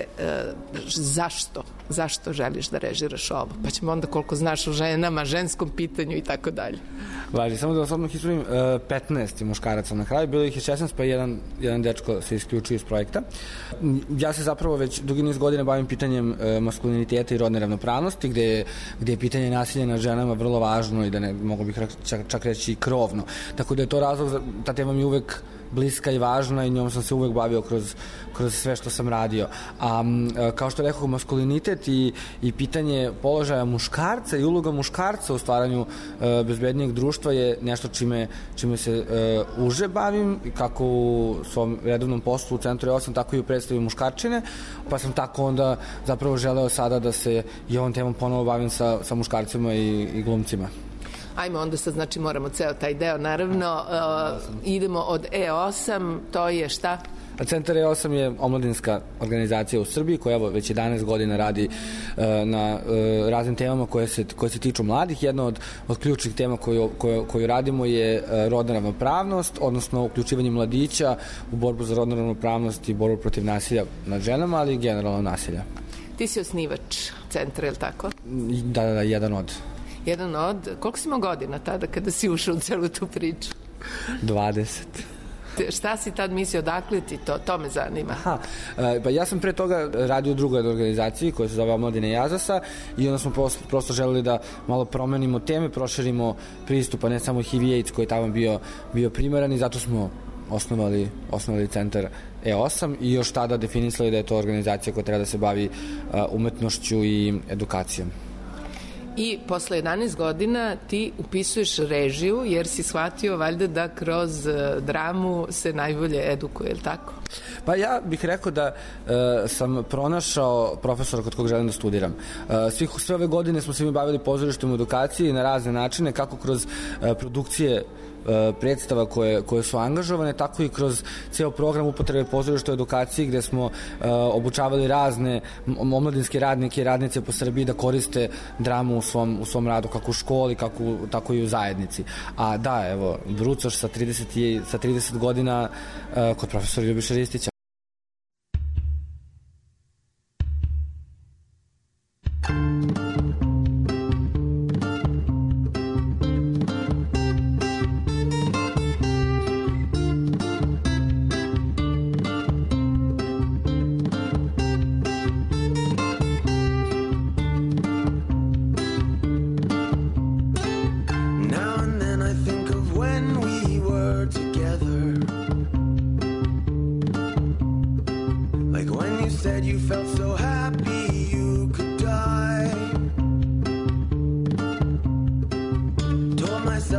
zašto želiš da režiraš ovo? Pa ćemo onda koliko znaš o ženama, ženskom pitanju i tako dalje. Važi, samo da vas odmah ispravim, 15 muškaraca na kraju, bilo ih je 16, pa jedan dečko se isključio iz projekta. Ja se zapravo već dugi niz godina bavim pitanjem maskuliniteta i rodne ravnopravnosti, gde je pitanje nasilja nad ženama vrlo važno i da ne mogu bih čak reći krovno. Tako da je to razlog, ta tema mi uvek bliska i važna i njom sam se uvek bavio kroz sve što sam radio. A kao što rekao, maskulinitet i pitanje položaja muškarca i uloga muškarca u stvaranju bezbednijeg društva je nešto čime se uže bavim, kako u svom redovnom poslu u Centru E8, tako i u predstavi Muškarčine, pa sam tako onda zapravo želeo sada da se i ovom temom ponovo bavim sa muškarcima i glumcima. Ajmo onda sad, znači moramo ceo taj deo, naravno, idemo od E8, to je šta? Centar E8 je omladinska organizacija u Srbiji koja evo već 11 godina radi na raznim temama koje se tiču mladih. Jedna od ključnih tema koju radimo je rodna ravnopravnost, odnosno uključivanje mladića u borbu za rodnu ravnopravnost i borbu protiv nasilja nad ženama, ali i generalno nasilja. Ti si osnivač centra, je li tako? Da, jedan od. Koliko si imao godina tada kada si ušao u celu tu priču? 20. Šta si tad mislio, odakle ti to me zanima. Pa ja sam pre toga radio u drugoj organizaciji koja se zove Omladine Jazasa i onda smo prosto želeli da malo promenimo teme, proširimo pristup, a ne samo HIV i AIDS koji je tamo bio primaran i zato smo osnovali centar E8 i još tada definisali da je to organizacija koja treba da se bavi umetnošću i edukacijom. I posle 11 godina ti upisuješ režiju jer si shvatio valjda da kroz dramu se najbolje edukuje, je li tako? Pa ja bih rekao da sam pronašao profesora kod kog želim da studiram. Sve ove godine smo se mi bavili pozorištem u edukaciji na razne načine, kako kroz produkcije predstava koje su angažovane, tako i kroz ceo program upotrebe pozorišta u edukaciji gde smo obučavali razne omladinske radnike i radnice po Srbiji da koriste dramu u svom radu, kako u školi, tako i u zajednici. A da, evo, brucoš sa 30 godina kod profesora Ljubiša Ristića. Said you felt so happy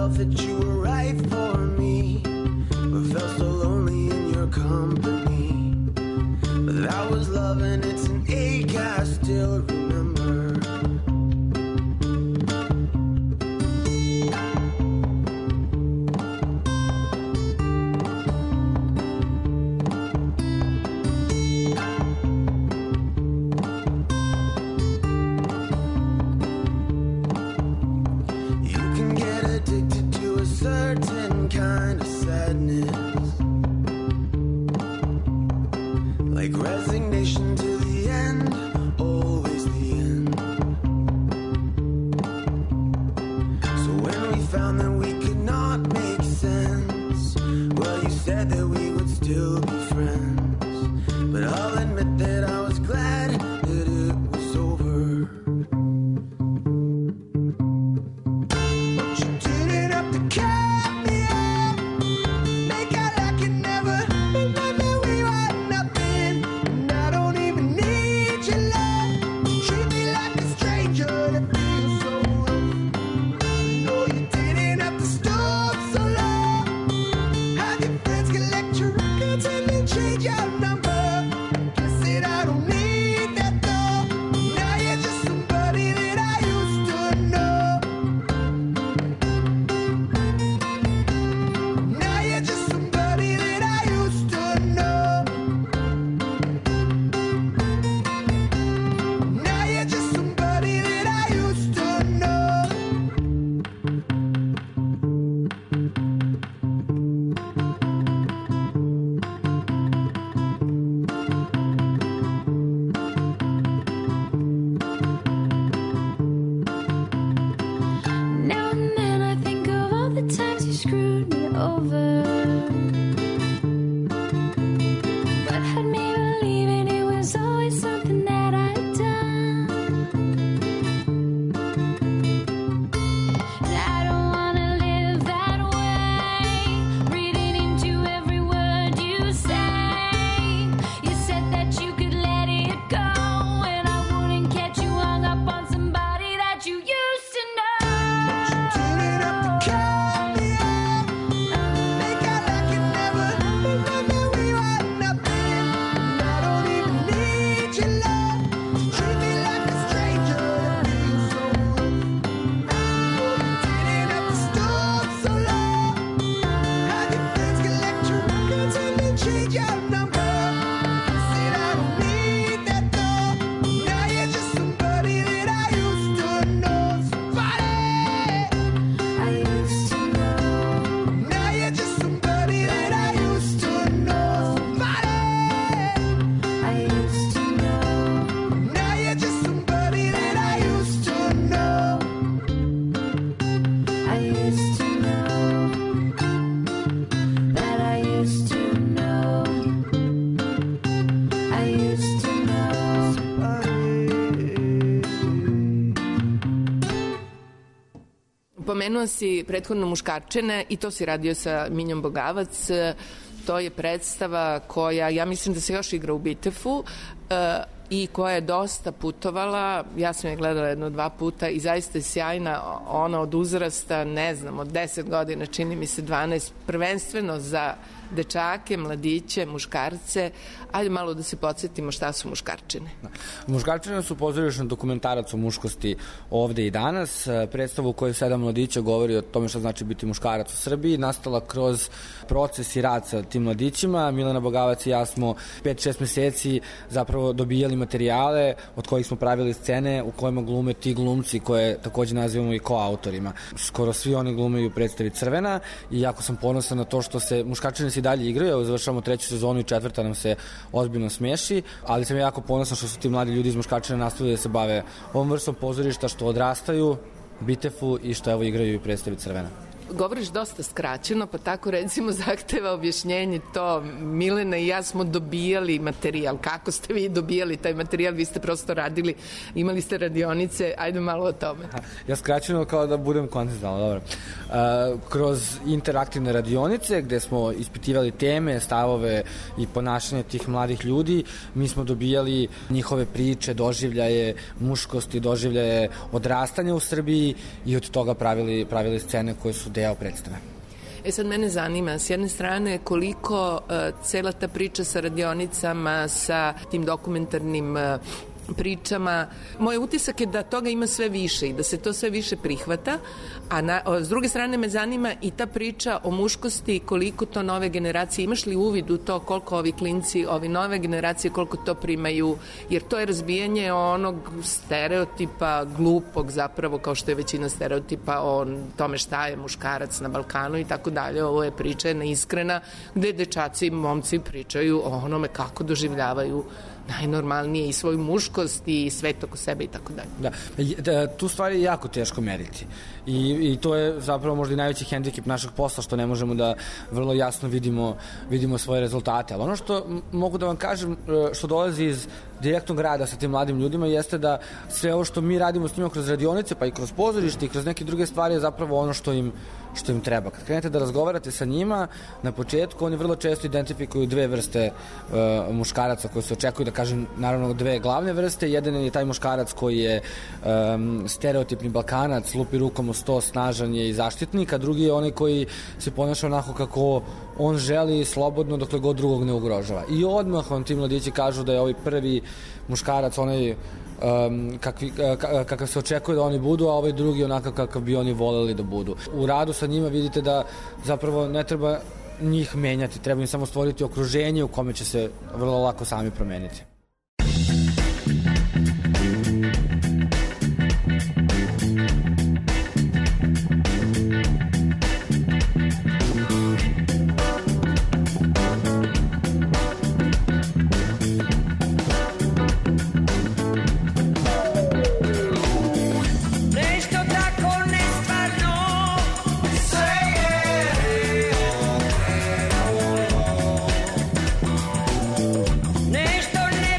felt that you were right for me, but felt so lonely in your company. But that was love and it's an ache I still remember. Certain kind of sadness, like resignation to the end, always the end. So when we found that we could not make sense, well, you said that we would still be friends. But I'll admit that I was glad that it was over. You did it up to Pomenuo si prethodno Muškarčine i to si radio sa Minjom Bogavac. To je predstava koja, ja mislim da se još igra u Bitefu i koja je dosta putovala. Ja sam je gledala 1-2 puta i zaista je sjajna. Ona od uzrasta, ne znam, od 10 godina, čini mi se 12, prvenstveno za dečake, mladiće, muškarce. Ajde malo da se podsjetimo šta su Muškarčine. Muškarčine su pozorišni dokumentarac o muškosti ovde i danas. Predstavu u kojoj 7 mladića govori o tome šta znači biti muškarac u Srbiji. Nastala kroz proces i rad sa tim mladićima. Milena Bogavac i ja smo 5-6 meseci zapravo dobijali materijale od kojih smo pravili scene u kojima glume ti glumci koje takođe nazivamo i koautorima. Skoro svi oni glume u predstavi Crvena i jako sam ponosan na to što se Muškarčine i dalje igraju, završavamo 3. sezonu i 4. nam se ozbiljno smeši, ali sam jako ponosan što su ti mladi ljudi iz Muškarčina nastavili da se bave ovom vrstom pozorišta, što odrastaju, Bitefu i što evo igraju i predstavi Crvena. Govoriš dosta skraćeno, pa tako recimo zahteva objašnjenje to. Milena i ja smo dobijali materijal. Kako ste vi dobijali taj materijal? Vi ste prosto radili, imali ste radionice, ajde malo o tome. Ja skraćeno kao da budem koncizno, dobro. Kroz interaktivne radionice gde smo ispitivali teme, stavove i ponašanje tih mladih ljudi, mi smo dobijali njihove priče, doživljaje muškosti, doživljaje odrastanja u Srbiji i od toga pravili scene koje su deo predstave. Sad mene zanima, s jedne strane, koliko cela ta priča sa radionicama, sa tim dokumentarnim pričama, moj utisak je da toga ima sve više i da se to sve više prihvata, a s druge strane me zanima i ta priča o muškosti, koliko to nove generacije, imaš li uvid u to koliko ovi klinci, ovi nove generacije, koliko to primaju, jer to je razbijanje onog stereotipa glupog zapravo, kao što je većina stereotipa o tome šta je muškarac na Balkanu i tako dalje. Ovo je priča jedna iskrena, gde dečaci i momci pričaju o onome kako doživljavaju najnormalnije i svoju muškost i svet oko sebe i tako dalje. Da, tu stvari je jako teško meriti i to je zapravo možda i najveći hendikep našeg posla, što ne možemo da vrlo jasno vidimo svoje rezultate. Ali ono što mogu da vam kažem, što dolazi iz direktnog rada sa tim mladim ljudima, jeste da sve ovo što mi radimo s njima kroz radionice, pa i kroz pozorište i kroz neke druge stvari je zapravo ono što im treba. Kad krenete da razgovarate sa njima, na početku oni vrlo često identifikuju dve vrste muškaraca koji se očekuju, da kažem, naravno dve glavne vrste. Jedan je taj muškarac koji je stereotipni Balkanac, lupi rukom o sto, snažan je i zaštitnik, a drugi je onaj koji se ponaša onako kako on želi, slobodno, dokle god drugog ne ugrožava. I odmah vam ti mladići kažu da je ovaj prvi muškarac onaj kakav se očekuje da oni budu, a ovaj drugi onakav kakav bi oni voleli da budu. U radu sa njima vidite da zapravo ne treba njih menjati, treba im samo stvoriti okruženje u kome će se vrlo lako sami promeniti. Nešto ne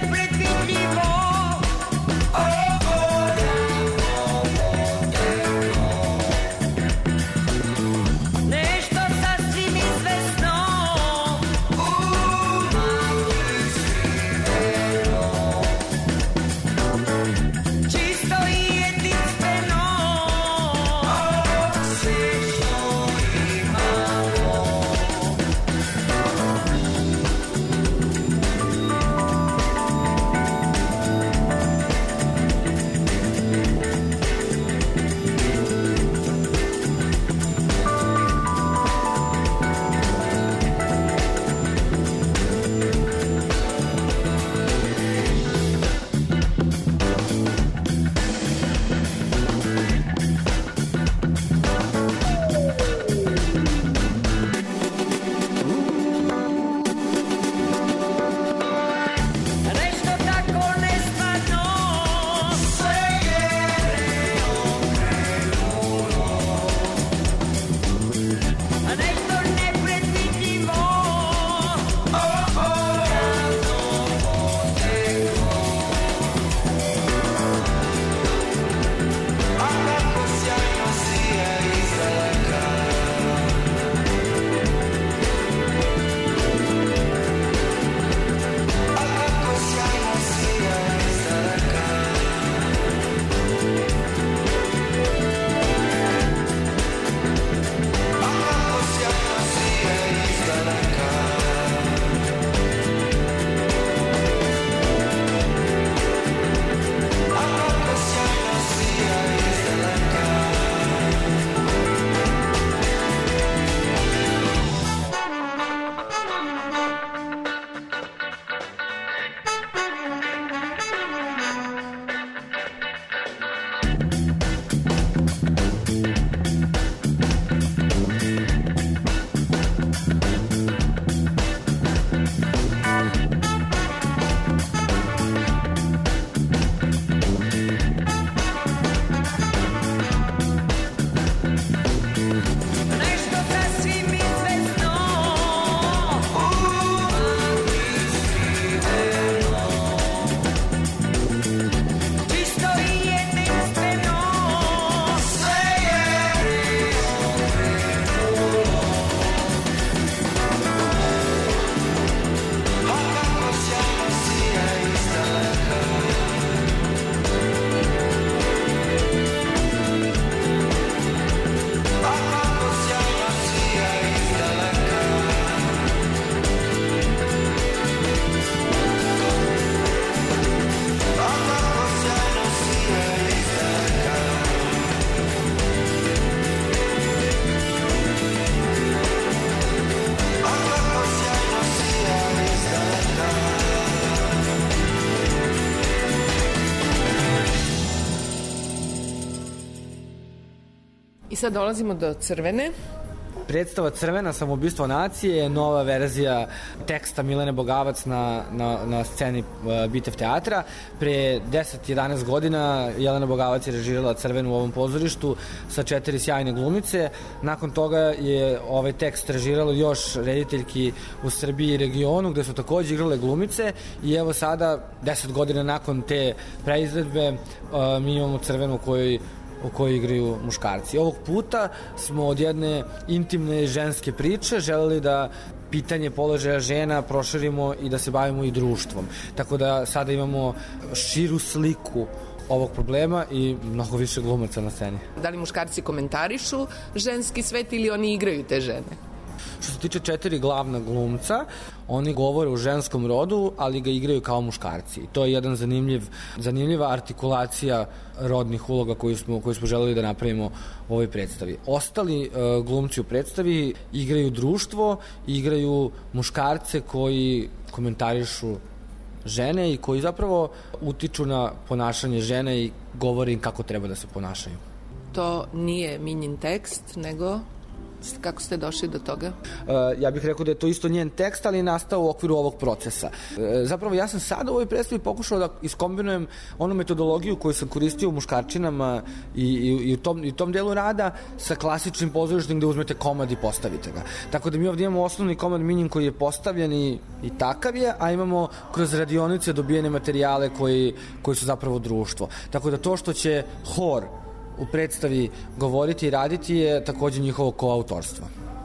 sad dolazimo do Crvene. Predstava Crvena, samoubistvo nacije, je nova verzija teksta Milene Bogavac na sceni Bitev teatra. Pre 10-11 godina Jelena Bogavac je režirala Crvenu u ovom pozorištu sa 4 sjajne glumice. Nakon toga je ovaj tekst režiralo još rediteljki u Srbiji i regionu, gde su takođe igrale glumice, i evo sada, 10 godina nakon te preizvedbe, mi imamo Crvenu u kojoj igraju muškarci. Ovog puta smo od jedne intimne ženske priče želeli da pitanje položaja žena proširimo i da se bavimo i društvom. Tako da sada imamo širu sliku ovog problema i mnogo više glumaca na sceni. Da li muškarci komentarišu ženski svet ili oni igraju te žene? Što se tiče 4 glavna glumca, oni govore o ženskom rodu, ali ga igraju kao muškarci. I to je jedan zanimljiva artikulacija rodnih uloga koju smo želeli da napravimo u ovoj predstavi. Ostali glumci u predstavi igraju društvo, igraju muškarce koji komentarišu žene i koji zapravo utiču na ponašanje žene i govore im kako treba da se ponašaju. To nije Minjin tekst, nego kako ste došli do toga? Ja bih rekao da je to isto njen tekst, ali je nastao u okviru ovog procesa. Zapravo, ja sam sada u ovoj predstavi pokušao da iskombinujem onu metodologiju koju sam koristio u muškarčinama i u tom delu rada sa klasičnim pozorištem gde uzmete komad i postavite ga. Tako da mi ovdje imamo osnovni komad Minjin koji je postavljen i takav je, a imamo kroz radionice dobijene materijale koji su zapravo društvo. Tako da to što će hor u predstavi govoriti i raditi je takođe njihovo koautorstvo.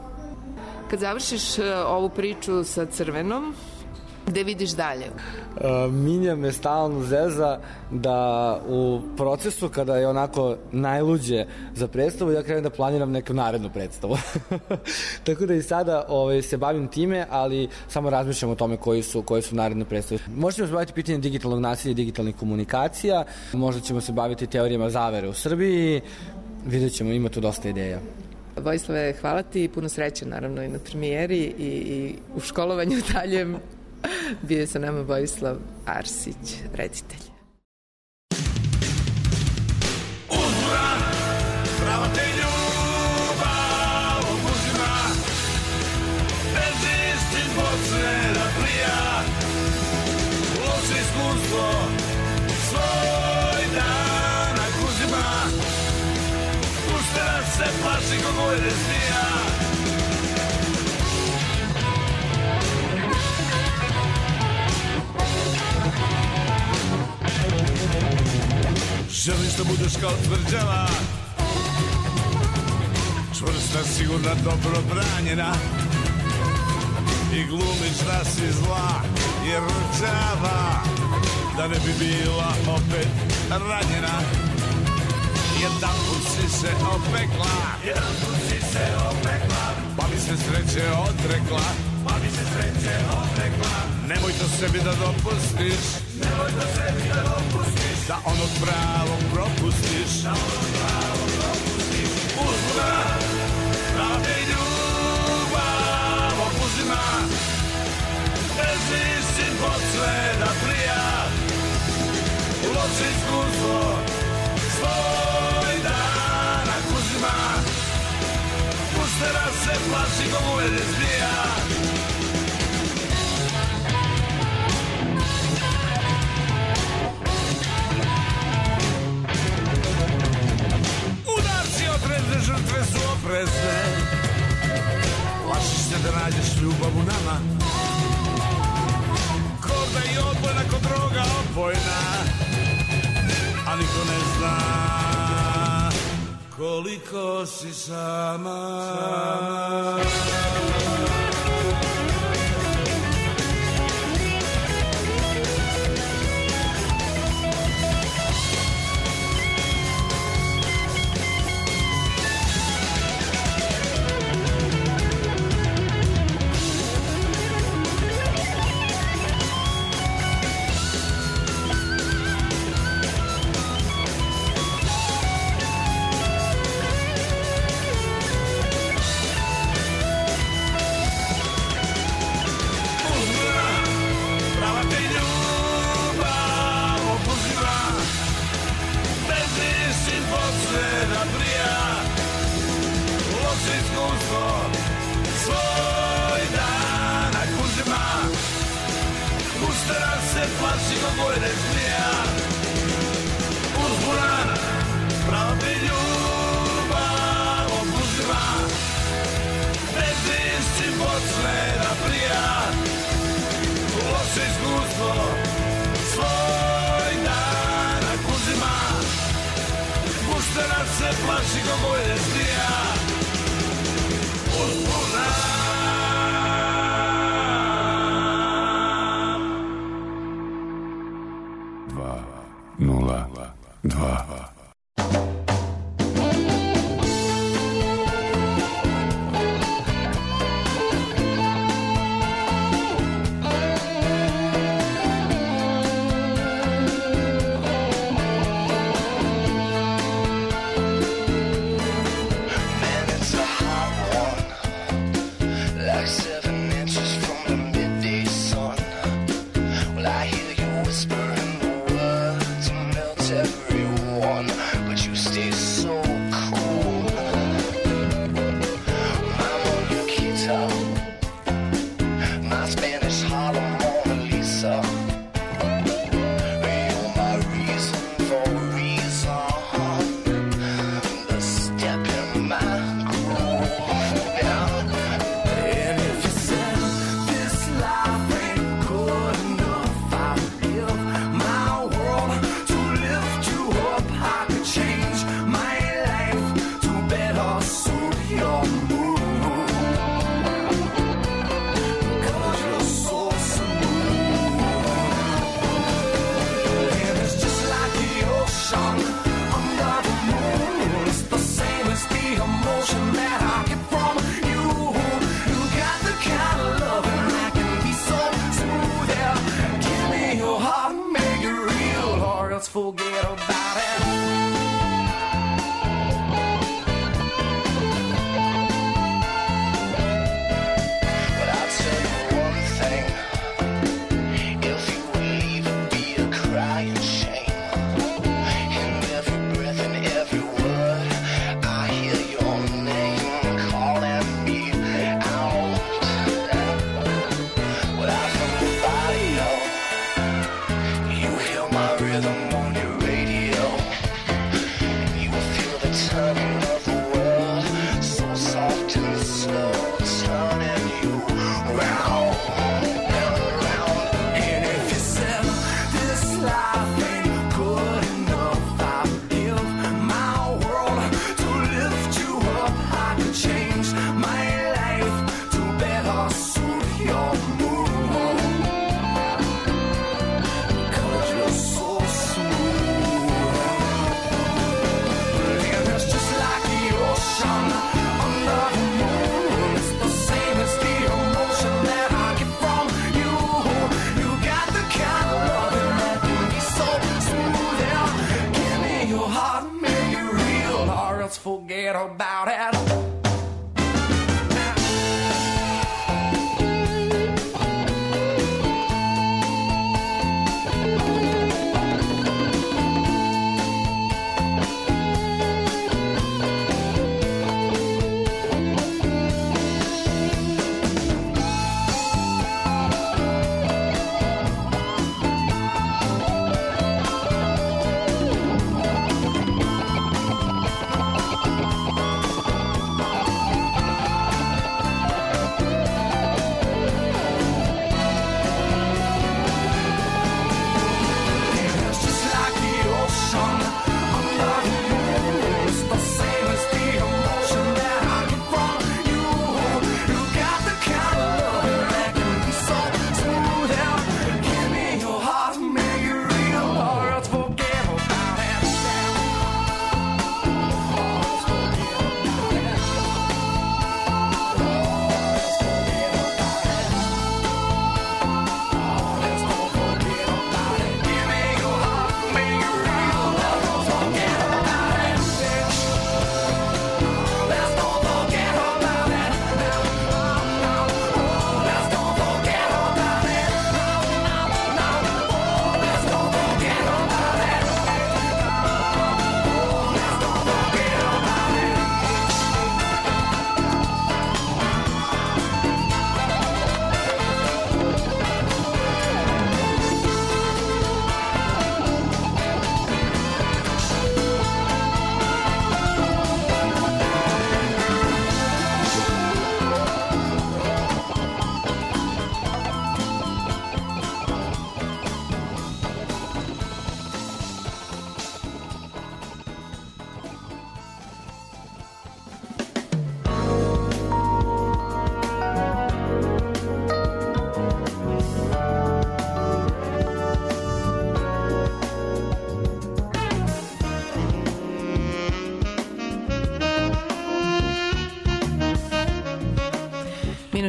Kad završiš ovu priču sa Crvenom, gde vidiš dalje? Minja me stalno zeza da u procesu kada je onako najluđe za predstavu, ja krenem da planiram neku narednu predstavu. Tako da i sada se bavim time, ali samo razmišljam o tome koje su naredne predstave. Možda ćemo se baviti pitanjem digitalnog nasilja i digitalnih komunikacija, možda ćemo se baviti teorijama zavere u Srbiji, vidjet ćemo, ima tu dosta ideja. Vojislave, hvala ti i puno sreće naravno i na premijeri i u školovanju daljem. Bio je sa nama Vojislav Arsić, reditelj. Uzvrat, prava te ljubav uzima, bez istin počne da plija, loše iskustvo svoj danak uzima, pušte da se plaši kog ujede smija. Želiš da budeš kao tvrđava, čvrsta, sigurna, dobro branjena, i glumiš da si zla jer rčava, da ne bi bila opet ranjena. Jedanput si se opekla, pa mi se sreće odrekla, nemoj to sebi da dopustiš, da onog pravog propustiš. Uzvrat, prava te ljubav opuzima, bez istin počne da plija, loše iskustvo svoj danak uzima, pušte da se plaši kog ujede zmija. Žrtve su oprezne, plašiš se da nađeš ljubav u nama, korda i odbojna ko droga opojna, a niko ne zna koliko si sama. se nas se plaši ko boljestija. Uspuna. 2:02. Forget about it. But I'll tell you one thing. If you would leave, it'd be a crying shame. In every breath and every word, I hear your name calling me out. Without somebody else, you hear my rhythm. Turning of the world, so soft and slow, turning you round and round. And if you said this life ain't good enough, I give my world to lift you up. I could change my life to better suit your mood. 'Cause you're so smooth. Under the moon, it's the same as the emotion that I get from you. You got the kind of loving that can be so smooth. Yeah. Give me your heart, make it real, or else forget about it.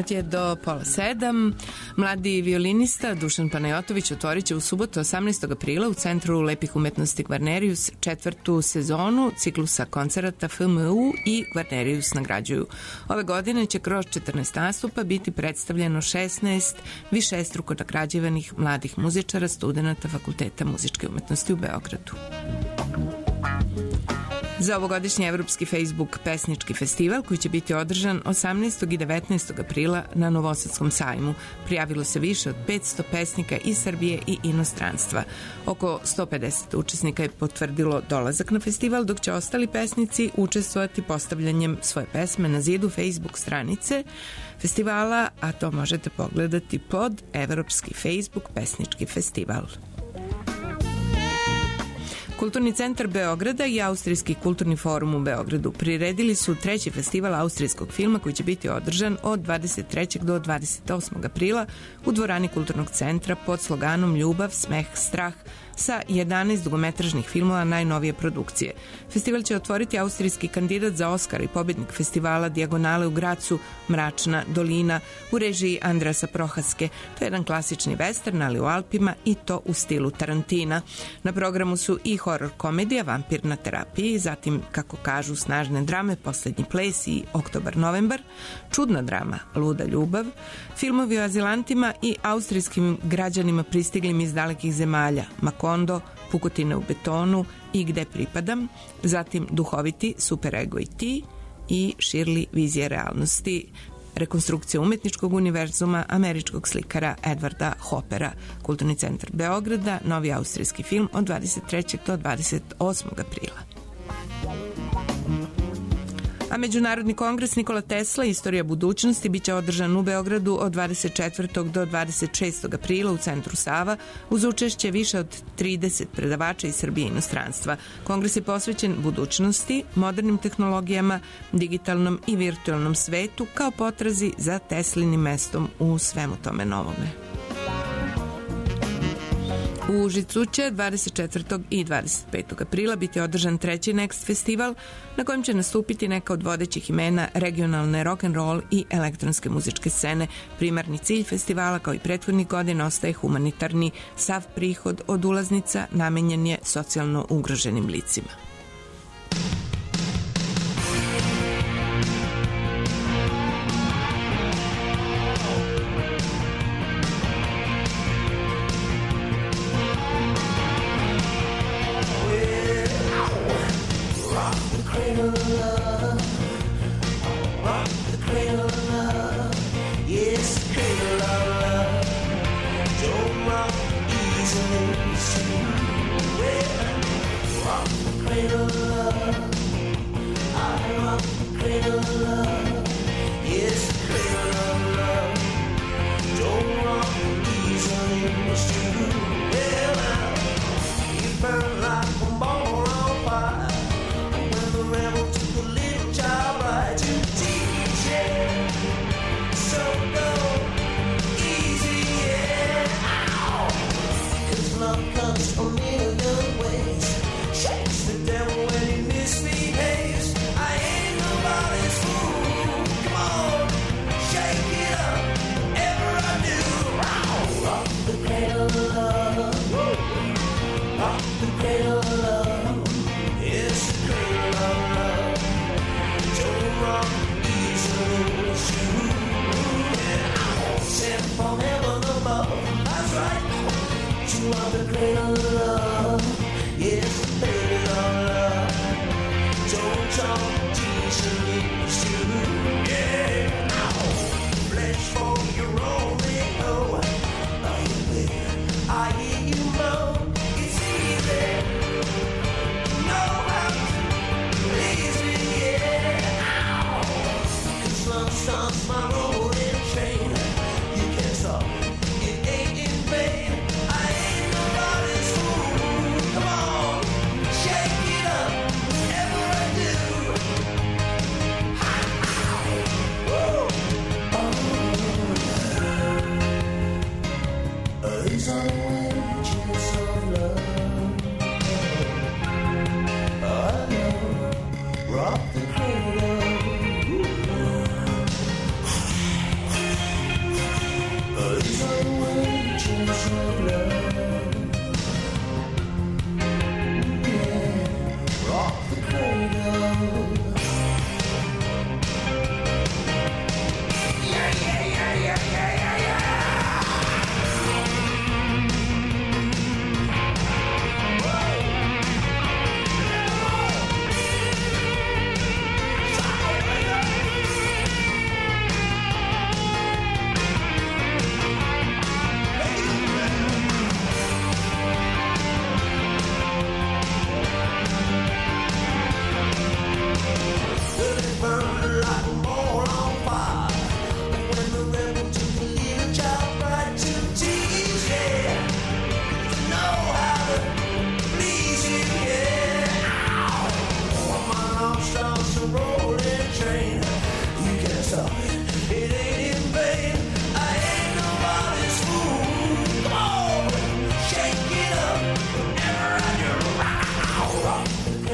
minut je do 6:30. Mladi violinista Dušan Panajotović otvorit će u subotu 18. aprila u Centru lepih umetnosti Gvarnerius 4. sezonu ciklusa koncerata FMU i Gvarnerius nagrađuju. Ove godine će kroz 14 nastupa biti predstavljeno 16 višestruko nagrađivanih mladih muzičara, studenata Fakulteta muzičke umetnosti u Beogradu. Za ovogodišnji Evropski Facebook pesnički festival koji će biti održan 18. i 19. aprila na Novosadskom sajmu. Prijavilo se više od 500 pesnika iz Srbije i inostranstva. Oko 150 učesnika je potvrdilo dolazak na festival, dok će ostali pesnici učestvovati postavljanjem svoje pesme na zidu Facebook stranice festivala, a to možete pogledati pod Evropski Facebook pesnički festival. Kulturni centar Beograda i Austrijski kulturni forum u Beogradu priredili su treći festival austrijskog filma koji će biti održan od 23. do 28. aprila u dvorani Kulturnog centra pod sloganom Ljubav, smeh, strah, sa 11 dugometražnih filmova najnovije produkcije. Festival će otvoriti austrijski kandidat za Oskar i pobednik festivala Dijagonale u Gracu, Mračna dolina, u režiji Andrasa Prohaske. To je jedan klasični western, ali u Alpima, i to u stilu Tarantina. Na programu su i horor komedija Vampir na terapiji, zatim, kako kažu, snažne drame Poslednji ples i Oktobar-novembar, čudna drama Luda ljubav, filmovi o azilantima i austrijskim građanima pristiglim iz dalekih zemalja, Makondo, Pukotine u betonu i Gde pripadam, zatim duhoviti Superego i ti i Shirley vizije realnosti, rekonstrukcija umetničkog univerzuma američkog slikara Edwarda Hoppera. Kulturni centar Beograda, novi austrijski film od 23. do 28. aprila. A Međunarodni kongres Nikola Tesla, Istorija budućnosti, biće održan u Beogradu od 24. do 26. aprila u Centru Sava uz učešće više od 30 predavača iz Srbije i inostranstva. Kongres je posvećen budućnosti, modernim tehnologijama, digitalnom i virtualnom svetu kao potrazi za Teslinim mestom u svemu tome novome. U Užicu će 24. i 25. aprila biti održan treći Next festival na kojem će nastupiti neka od vodećih imena regionalne rock'n'roll i elektronske muzičke scene. Primarni cilj festivala, kao i prethodnih godina, ostaje humanitarni. Sav prihod od ulaznica namenjen je socijalno ugroženim licima.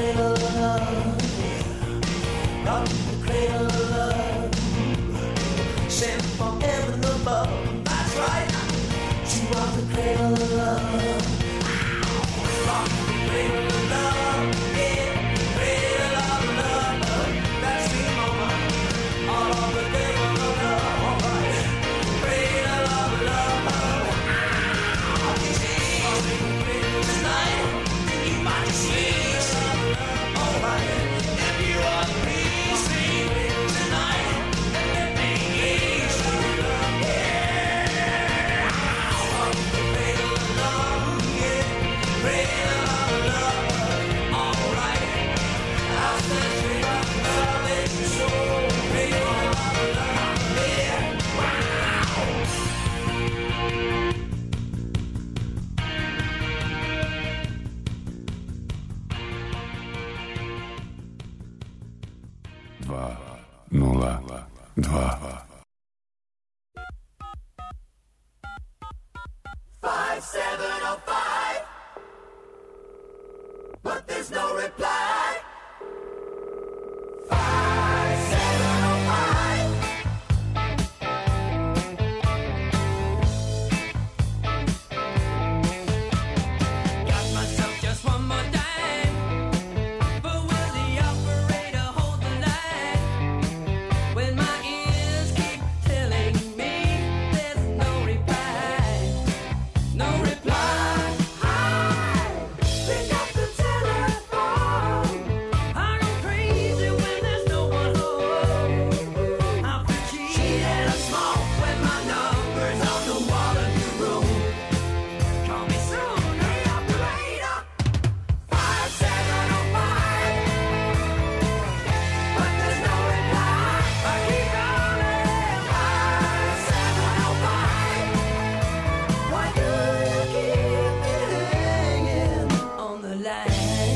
cradle of love, rock the cradle of love, sent from heaven above. That's right, she rocked the cradle of love, rock the cradle of love, yeah, cradle of love. That's the moment, all of the cradle of love, all right, cradle of love. Tonight, you might sleep, all right. If you are please sleep tonight, and let me ease you, yeah. Cradle of love, yeah, cradle of love, all right. I'll set you up, love in your soul, cradle of love, yeah. Wow. But there's no reply. 5705. Got myself just one more dime, but will the operator hold the line when my ears keep telling me there's no reply? No reply. Pick up the telephone. I go crazy when there's no one home. I'll be cheated and smoke when my number's on the wall of your room. Call me soon, hey operator. 5705. But there's no reply. I keep calling. 5705. Why do you keep me hanging on the line?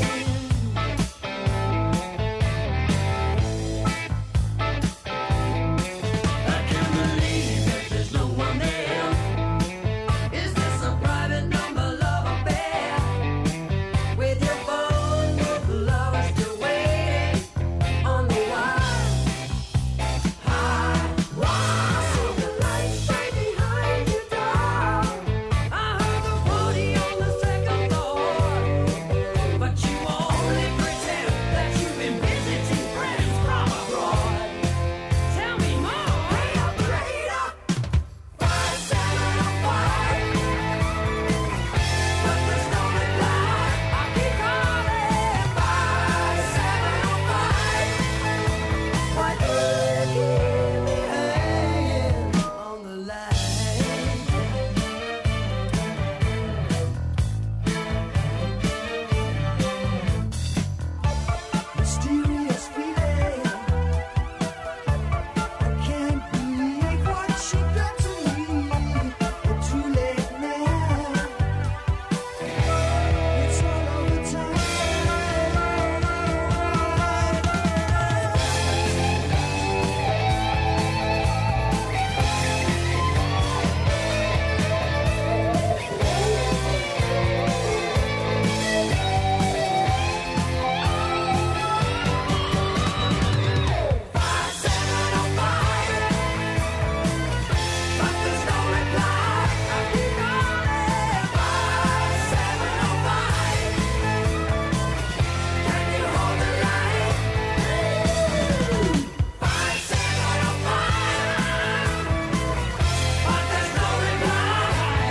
I can't believe that there's no one there. Is this a private number love affair? With your phone book lovers still waiting on the wire. I see the light shine behind your door. I heard the party on the second floor, but you only pretend that you've been visiting friends from abroad. Tell me more, hey operator. 5705. But there's no reply. I keep calling. 5705. Why do you keep me hanging on the line? Mysterious feeling. I can't believe what she did to me. But too late now. It's all over time. But there's no reply. I keep calling. 5705. Can you hold the line? 5705. But there's no reply.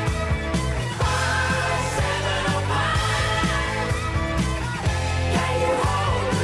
5705. Can you hold the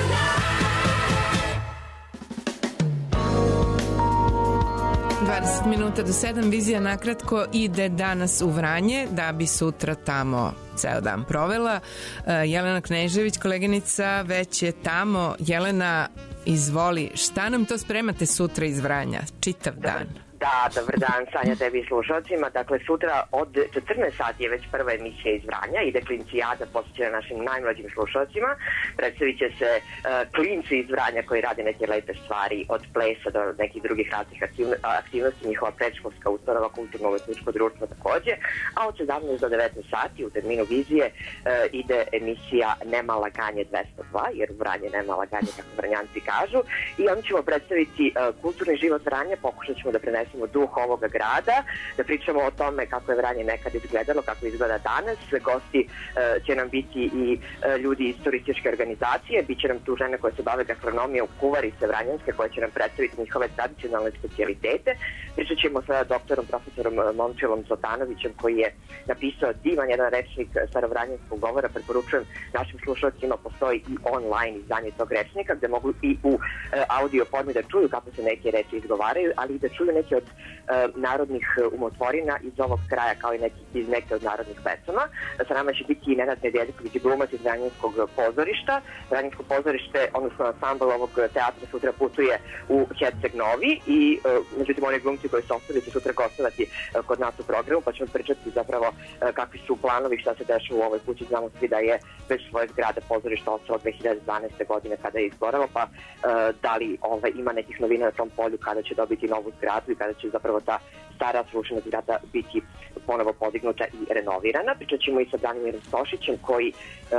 line? 20 minuta do 7, vizija nakratko ide danas u Vranje da bi sutra tamo ceo dan provela. Jelena Knežević, koleginica, već je tamo. Jelena, izvoli, šta nam to spremate sutra iz Vranja? Čitav dan. Da, dobar dan, Sanja, tebi i slušalcima. Dakle, sutra od 14 sati je već prva emisija iz Vranja, ide Klincijada, posvećena našim najmlađim slušalcima. Predstavit će se klinci iz Vranja koji rade neke lepe stvari, od plesa do nekih drugih raznih aktivnosti, njihova predškolska ustanova, kulturno-umetničko društvo takođe. A od 17 do 19 sati u terminu Vizije ide emisija Nema laganje 202, jer u Vranje nema laganje, kako Vranjanci kažu. I onda ćemo predstaviti kulturni život Vranja, pokušat ćemo da prenesemo duh ovoga grada, da pričamo o tome kako je Vranje nekad izgledalo, kako izgleda danas. Gosti će nam biti i ljudi iz turističke organizacije, bit će nam tu žene koje se bave gastronomijom, kuvarice vranjanske koje će nam predstaviti njihove tradicionalne specijalitete. Pričat ćemo sa doktorom, profesorom Momčilom Zlotanovićem koji je napisao divan jedan rečnik starovranjanskog govora. Preporučujem našim slušalcima, postoji i online izdanje tog rečnika gde mogu i u audio formi da čuju kako se neke reči izgovaraju, ali i da čuju neke od narodnih umotvorina iz ovog kraja, kao i iz neke od narodnih pesama. Sa nama će biti i Nenad Nedeljković, glumac iz Vranjanskog pozorišta. Vranjansko pozorište, odnosno ansambl ovog teatra sutra putuje u Herceg Novi i međutim oni glumci koji su ostali će sutra gostovati kod nas u programu, pa ćemo pričati zapravo kakvi su planovi, šta se dešava u ovoj kući. Znamo svi da je bez svoje zgrade pozorišta ostalo 2012. godine kada je izgorelo, pa da li ima nekih novina na tom polju, kada će dobiti novu zgradu i kada će zapravo ta stara srušena zgrada biti ponovo podignuta i renovirana. Pričat ćemo i sa Branimirom Stošićem koji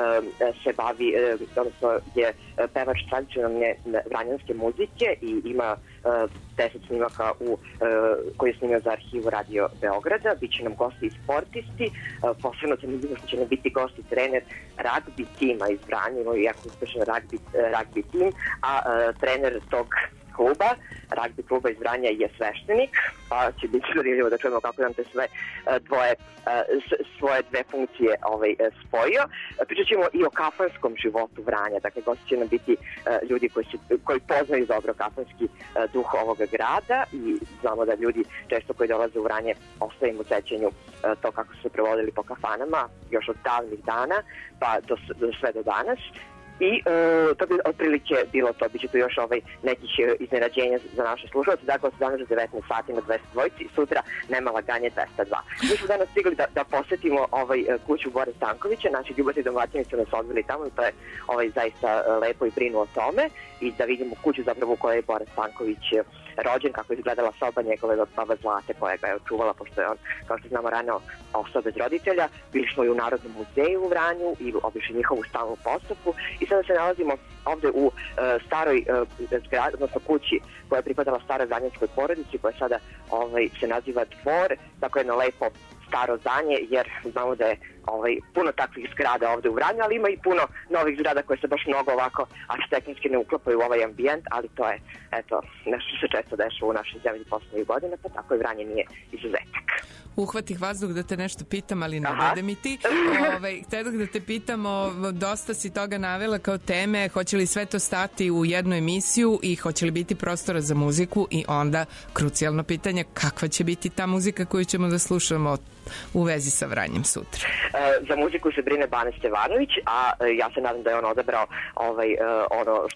se bavi, odnosno je pevač tradicionalne vranjanske muzike i ima 10 snimaka koji je snimio za arhivu Radio Beograda. Biće nam gosti i sportisti, posebno zanimljivo što će nam biti gost i trener ragbi tima iz Vranja, imao jako uspešan ragbi tim, a trener tog kluba, ragbi kluba iz Vranja je sveštenik, pa će biti zanimljivo da čujemo kako nam te svoje dve funkcije spojio. Pričat ćemo i o kafanskom životu Vranja, dakle gosti će nam biti ljudi koji poznaju dobro kafanski duh ovoga grada i znamo da ljudi često koji dolaze u Vranje ostaje im u sećanju to kako su se provodili po kafanama još od davnih dana pa sve do danas. I to bi otprilike bilo to, bit će tu još nekih iznenađenja za naše slušalce. Dakle, od 17 do 19 sati na 202 i sutra Nema laganje 202. Mi smo danas stigli da posetimo kuću Bore Stankovića, naši ljubati domaćini su nas odveli tamo i to je zaista lepo i brinu o tome i da vidimo kuću zapravo u kojoj je Bore Stanković rođen, kako je izgledala soba njegove baba Zlate koja ga je očuvala, pošto je on, kao što znamo, rano ostao bez roditelja. Bili smo i u Narodnom muzeju u Vranju i obišli njihovu stalnu postavku i sada se nalazimo ovde u staroj zgradi, odnosno kući koja je pripadala staroj vranjanskoj porodici, koja sada se naziva Dvor, tako jedno lepo staro zdanje, jer znamo da je puno takvih zgrada ovde u Vranju, ali ima i puno novih zgrada koje se baš mnogo ovako arhitektonski ne uklapaju u ovaj ambijent, ali to je nešto što se često dešava u našoj zemlji poslednjih godina, pa tako i Vranje nije izuzetak. Uhvatih vazduh da te nešto pitam, ali ne bude mi ti. Htjedah da te pitam, dosta si toga navela kao teme, hoće li sve to stati u jednu emisiju i hoće li biti prostora za muziku i onda krucijalno pitanje, kakva će biti ta muzika koju ćemo da slušamo u vezi sa Vranjem sutra? Za muziku se brine Bane Stevanović, a ja se nadam da je on odabrao ono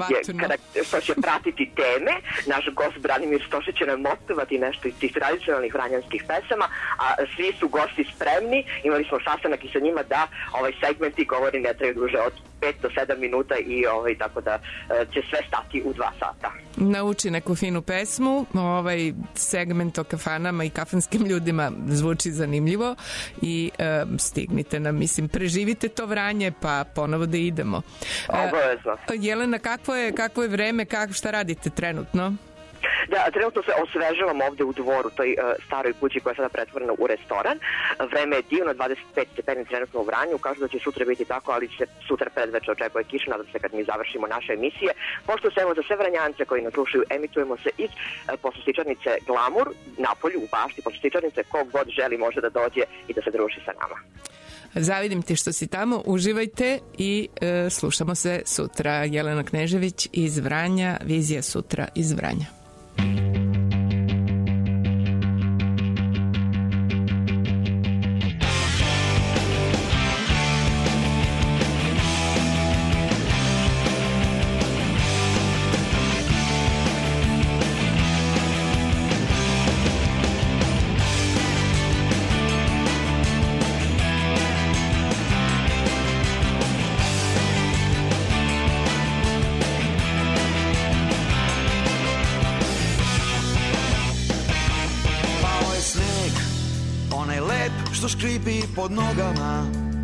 što će pratiti teme. Naš gost Branimir Stošić će nam mostovati nešto iz tih tradicionalnih vranjanskih pesama, a svi su gosti spremni. Imali smo sastanak i sa njima da segmenti govori ne traju duže od 5 do 7 minuta i tako da će sve stati u 2 sata. Nauči neku finu pesmu, segment o kafanama i kafanskim ljudima zvuči zanimljivo i stignite nam, preživite to Vranje pa ponovo da idemo. Obavezno. Jelena, kakvo je vreme, šta radite trenutno? Da, trenutno se osvežavam ovde u Dvoru, toj staroj kući koja je sada pretvorena u restoran. Vreme je divno, 25 stepeni trenutno u Vranju, kažu da će sutra biti tako, ali se sutra predveče očekuje kiša, nadam se kad mi završimo naše emisije. Pošto se za sve Vranjance koji nas slušaju, emitujemo se iz poslastičarnice Glamur, napolju u bašti poslastičarnice, kog god želi može da dođe i da se druži sa nama. Zavidim ti što si tamo, uživajte i slušamo se sutra. Jelena Knežević iz Vranja, Vizija sutra iz Vranja. nešto škripi pod nogama.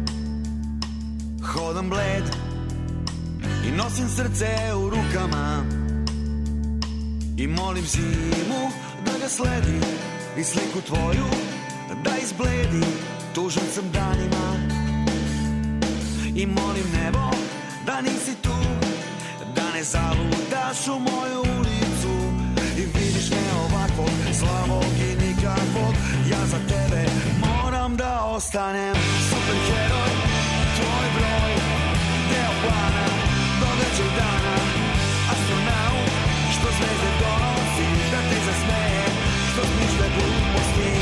Hodam bled i nosim srce u rukama. I molim zimu da ga sledi i sliku tvoju da izbledi. Tužan sam danima i molim nebo da nisi tu, da ne zalutaš u moju ulicu i vidiš me ovakvog, slabog i nikakvog. Ja za tebe moram da ostanem superheroj, tvoj broj, deo plana, događaj dana, astronaut, što zvezde donosi, da te zasmeje, što smišlja gluposti.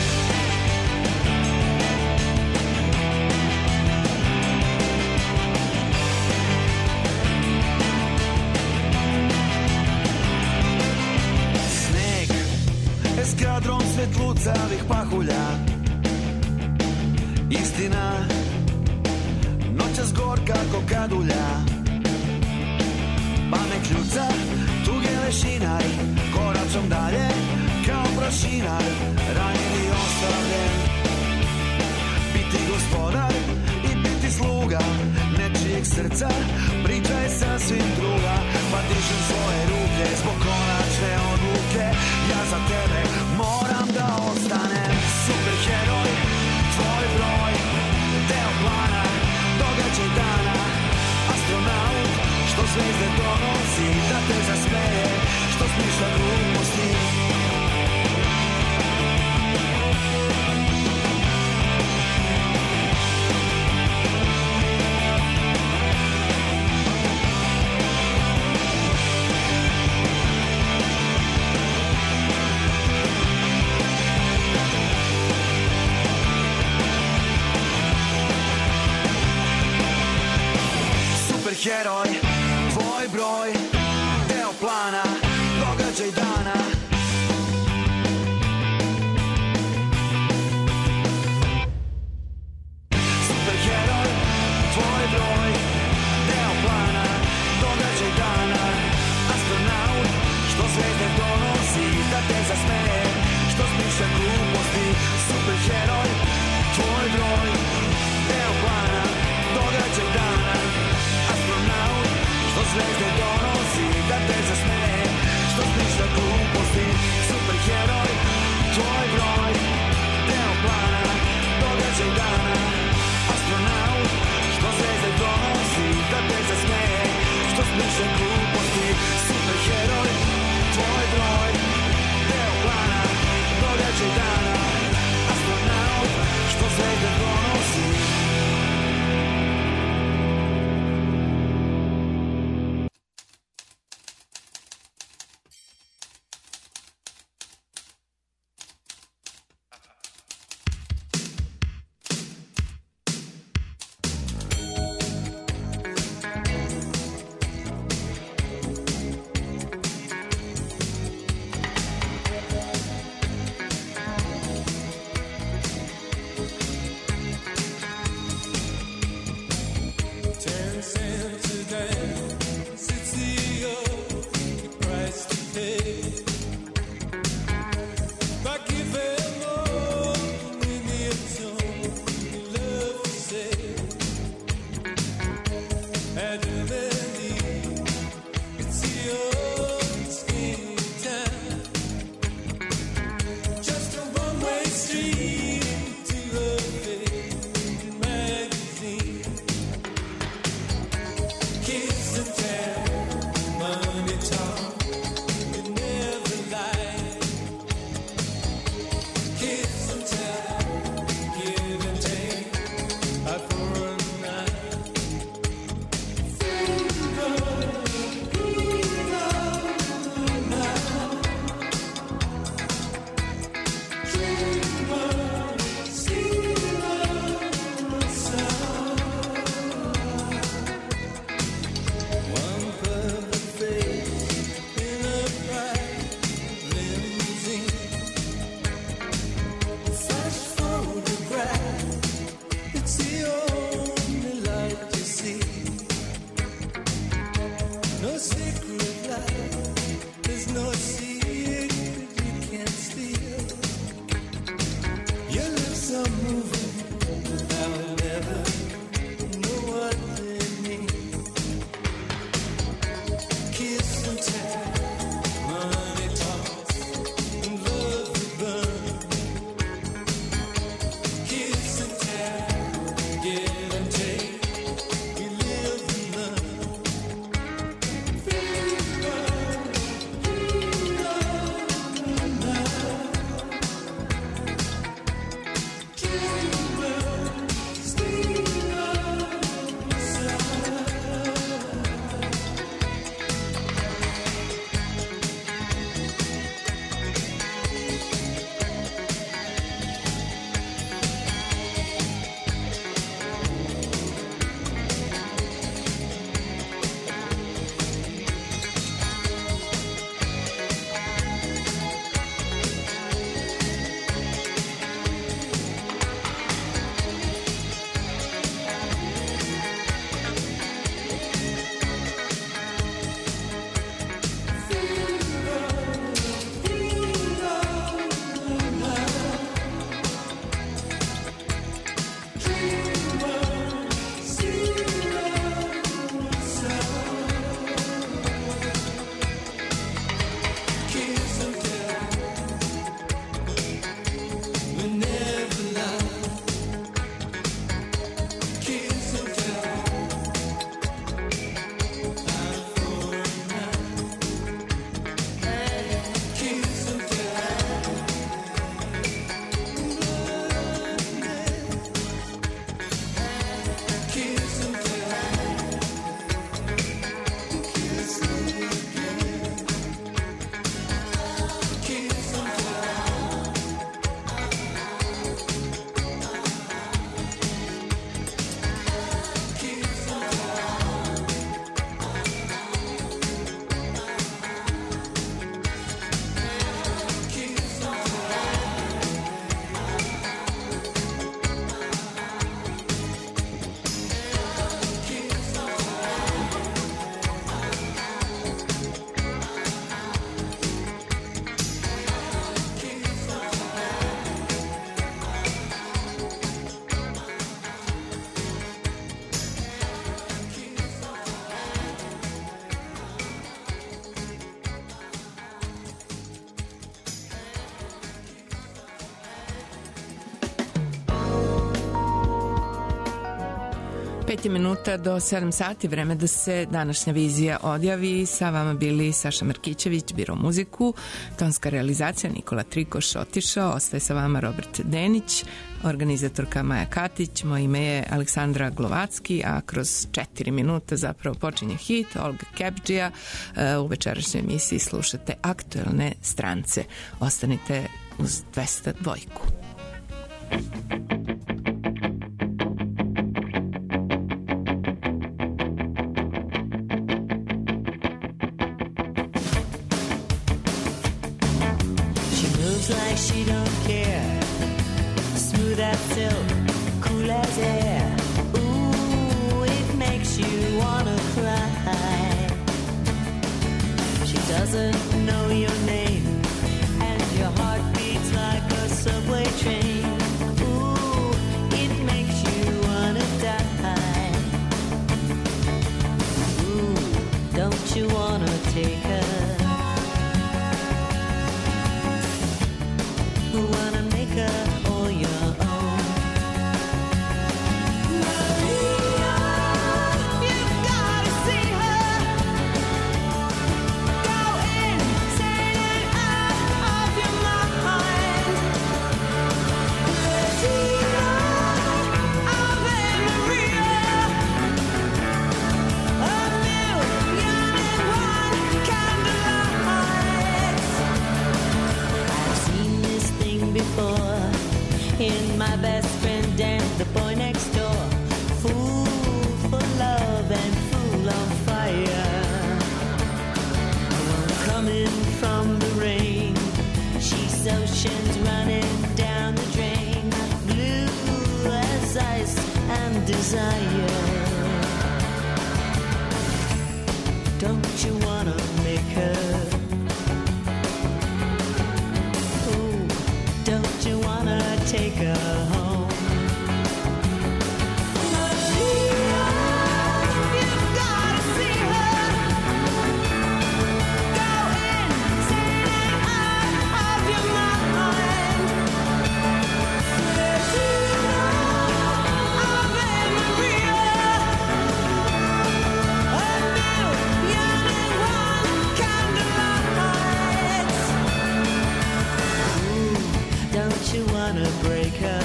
Eskadron svetlucavih pahulja, istina, noćas gorka ko kadulja. Pa me kljuca, tuge lešinar, koračom dalje, kao prašinar, ranjen i ostavljen. Biti gospodar i biti sluga nečijeg srca, priča je sasvim druga. Pa dižem svoje ruke zbog konačne odluke. Ja za tebe moram da ostanem superheroj, tvoj broj, deo plana, događaj dana, astronaut, što zvezde donosi, da te zasmeje, što smišlja gluposti. Superheroj, tvoj broj, deo plana, događaj dana. Superheroj, tvoj broj, deo plana, događaj dana. Astronaut, što zvezde donosi, da te zasmeje, što smišlja gluposti. Superheroj, tvoj broj, deo plana, događaj dana. Što zvezde donosi, da te zasmeje, što smišlja gluposti. Superheroj, tvoj broj, deo plana, događaj dana. Astronaut, što zvezde donosi, da te zasmeje, što smišlja gluposti. Superheroj, tvoj broj, deo plana, događaj dana. Astronaut, što zvezde donosi. Your lips are moving 5 minuta do 7 sati, vreme da se današnja vizija odjavi. Sa vama bili Saša Markićević, biro muziku, tonska realizacija Nikola Trikoš otišao, ostaje sa vama Robert Denić, organizatorka Maja Katić, moje ime je Aleksandra Glovacki, a kroz 4 minuta zapravo počinje hit Olga Kebdžija. U večerašnjoj emisiji slušate Aktuelne strance. Ostanite uz 202. Like she don't care, smooth as silk, cool as air. Ooh, it makes you wanna cry. She doesn't know your name, and your heart beats like a subway train. Ooh, it makes you wanna die. Ooh, don't you wanna take her? Who wanna make her all your own? Maria, you've gotta see her. Go insane and out of your mind. Maria, Ave Maria, a million and one candlelights. I've seen this before in my best friend and the boy next door. Fool for love and fool on fire. Coming from the rain, she's oceans running down the drain. Blue as ice and desire. Don't you wanna make her? Don't you wanna take her home? Maria, you've gotta see her. Go insane and out of your mind. Maria, Ave Maria, a million and one candlelights. Don't you wanna break her?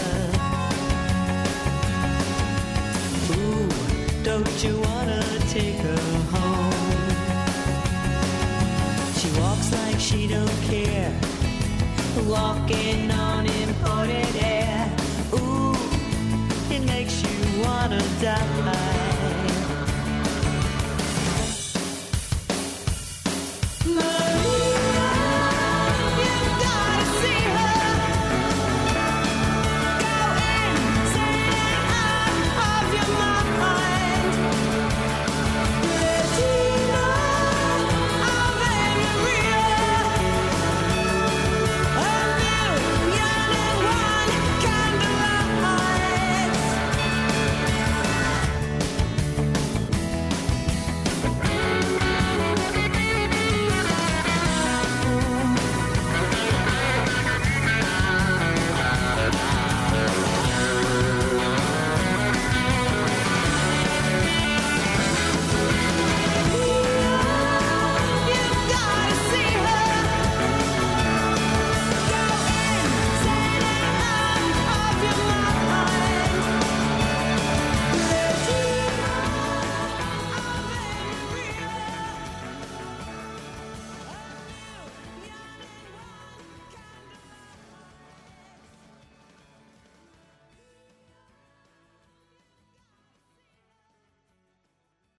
Ooh, don't you wanna take her home? She walks like she don't care, walking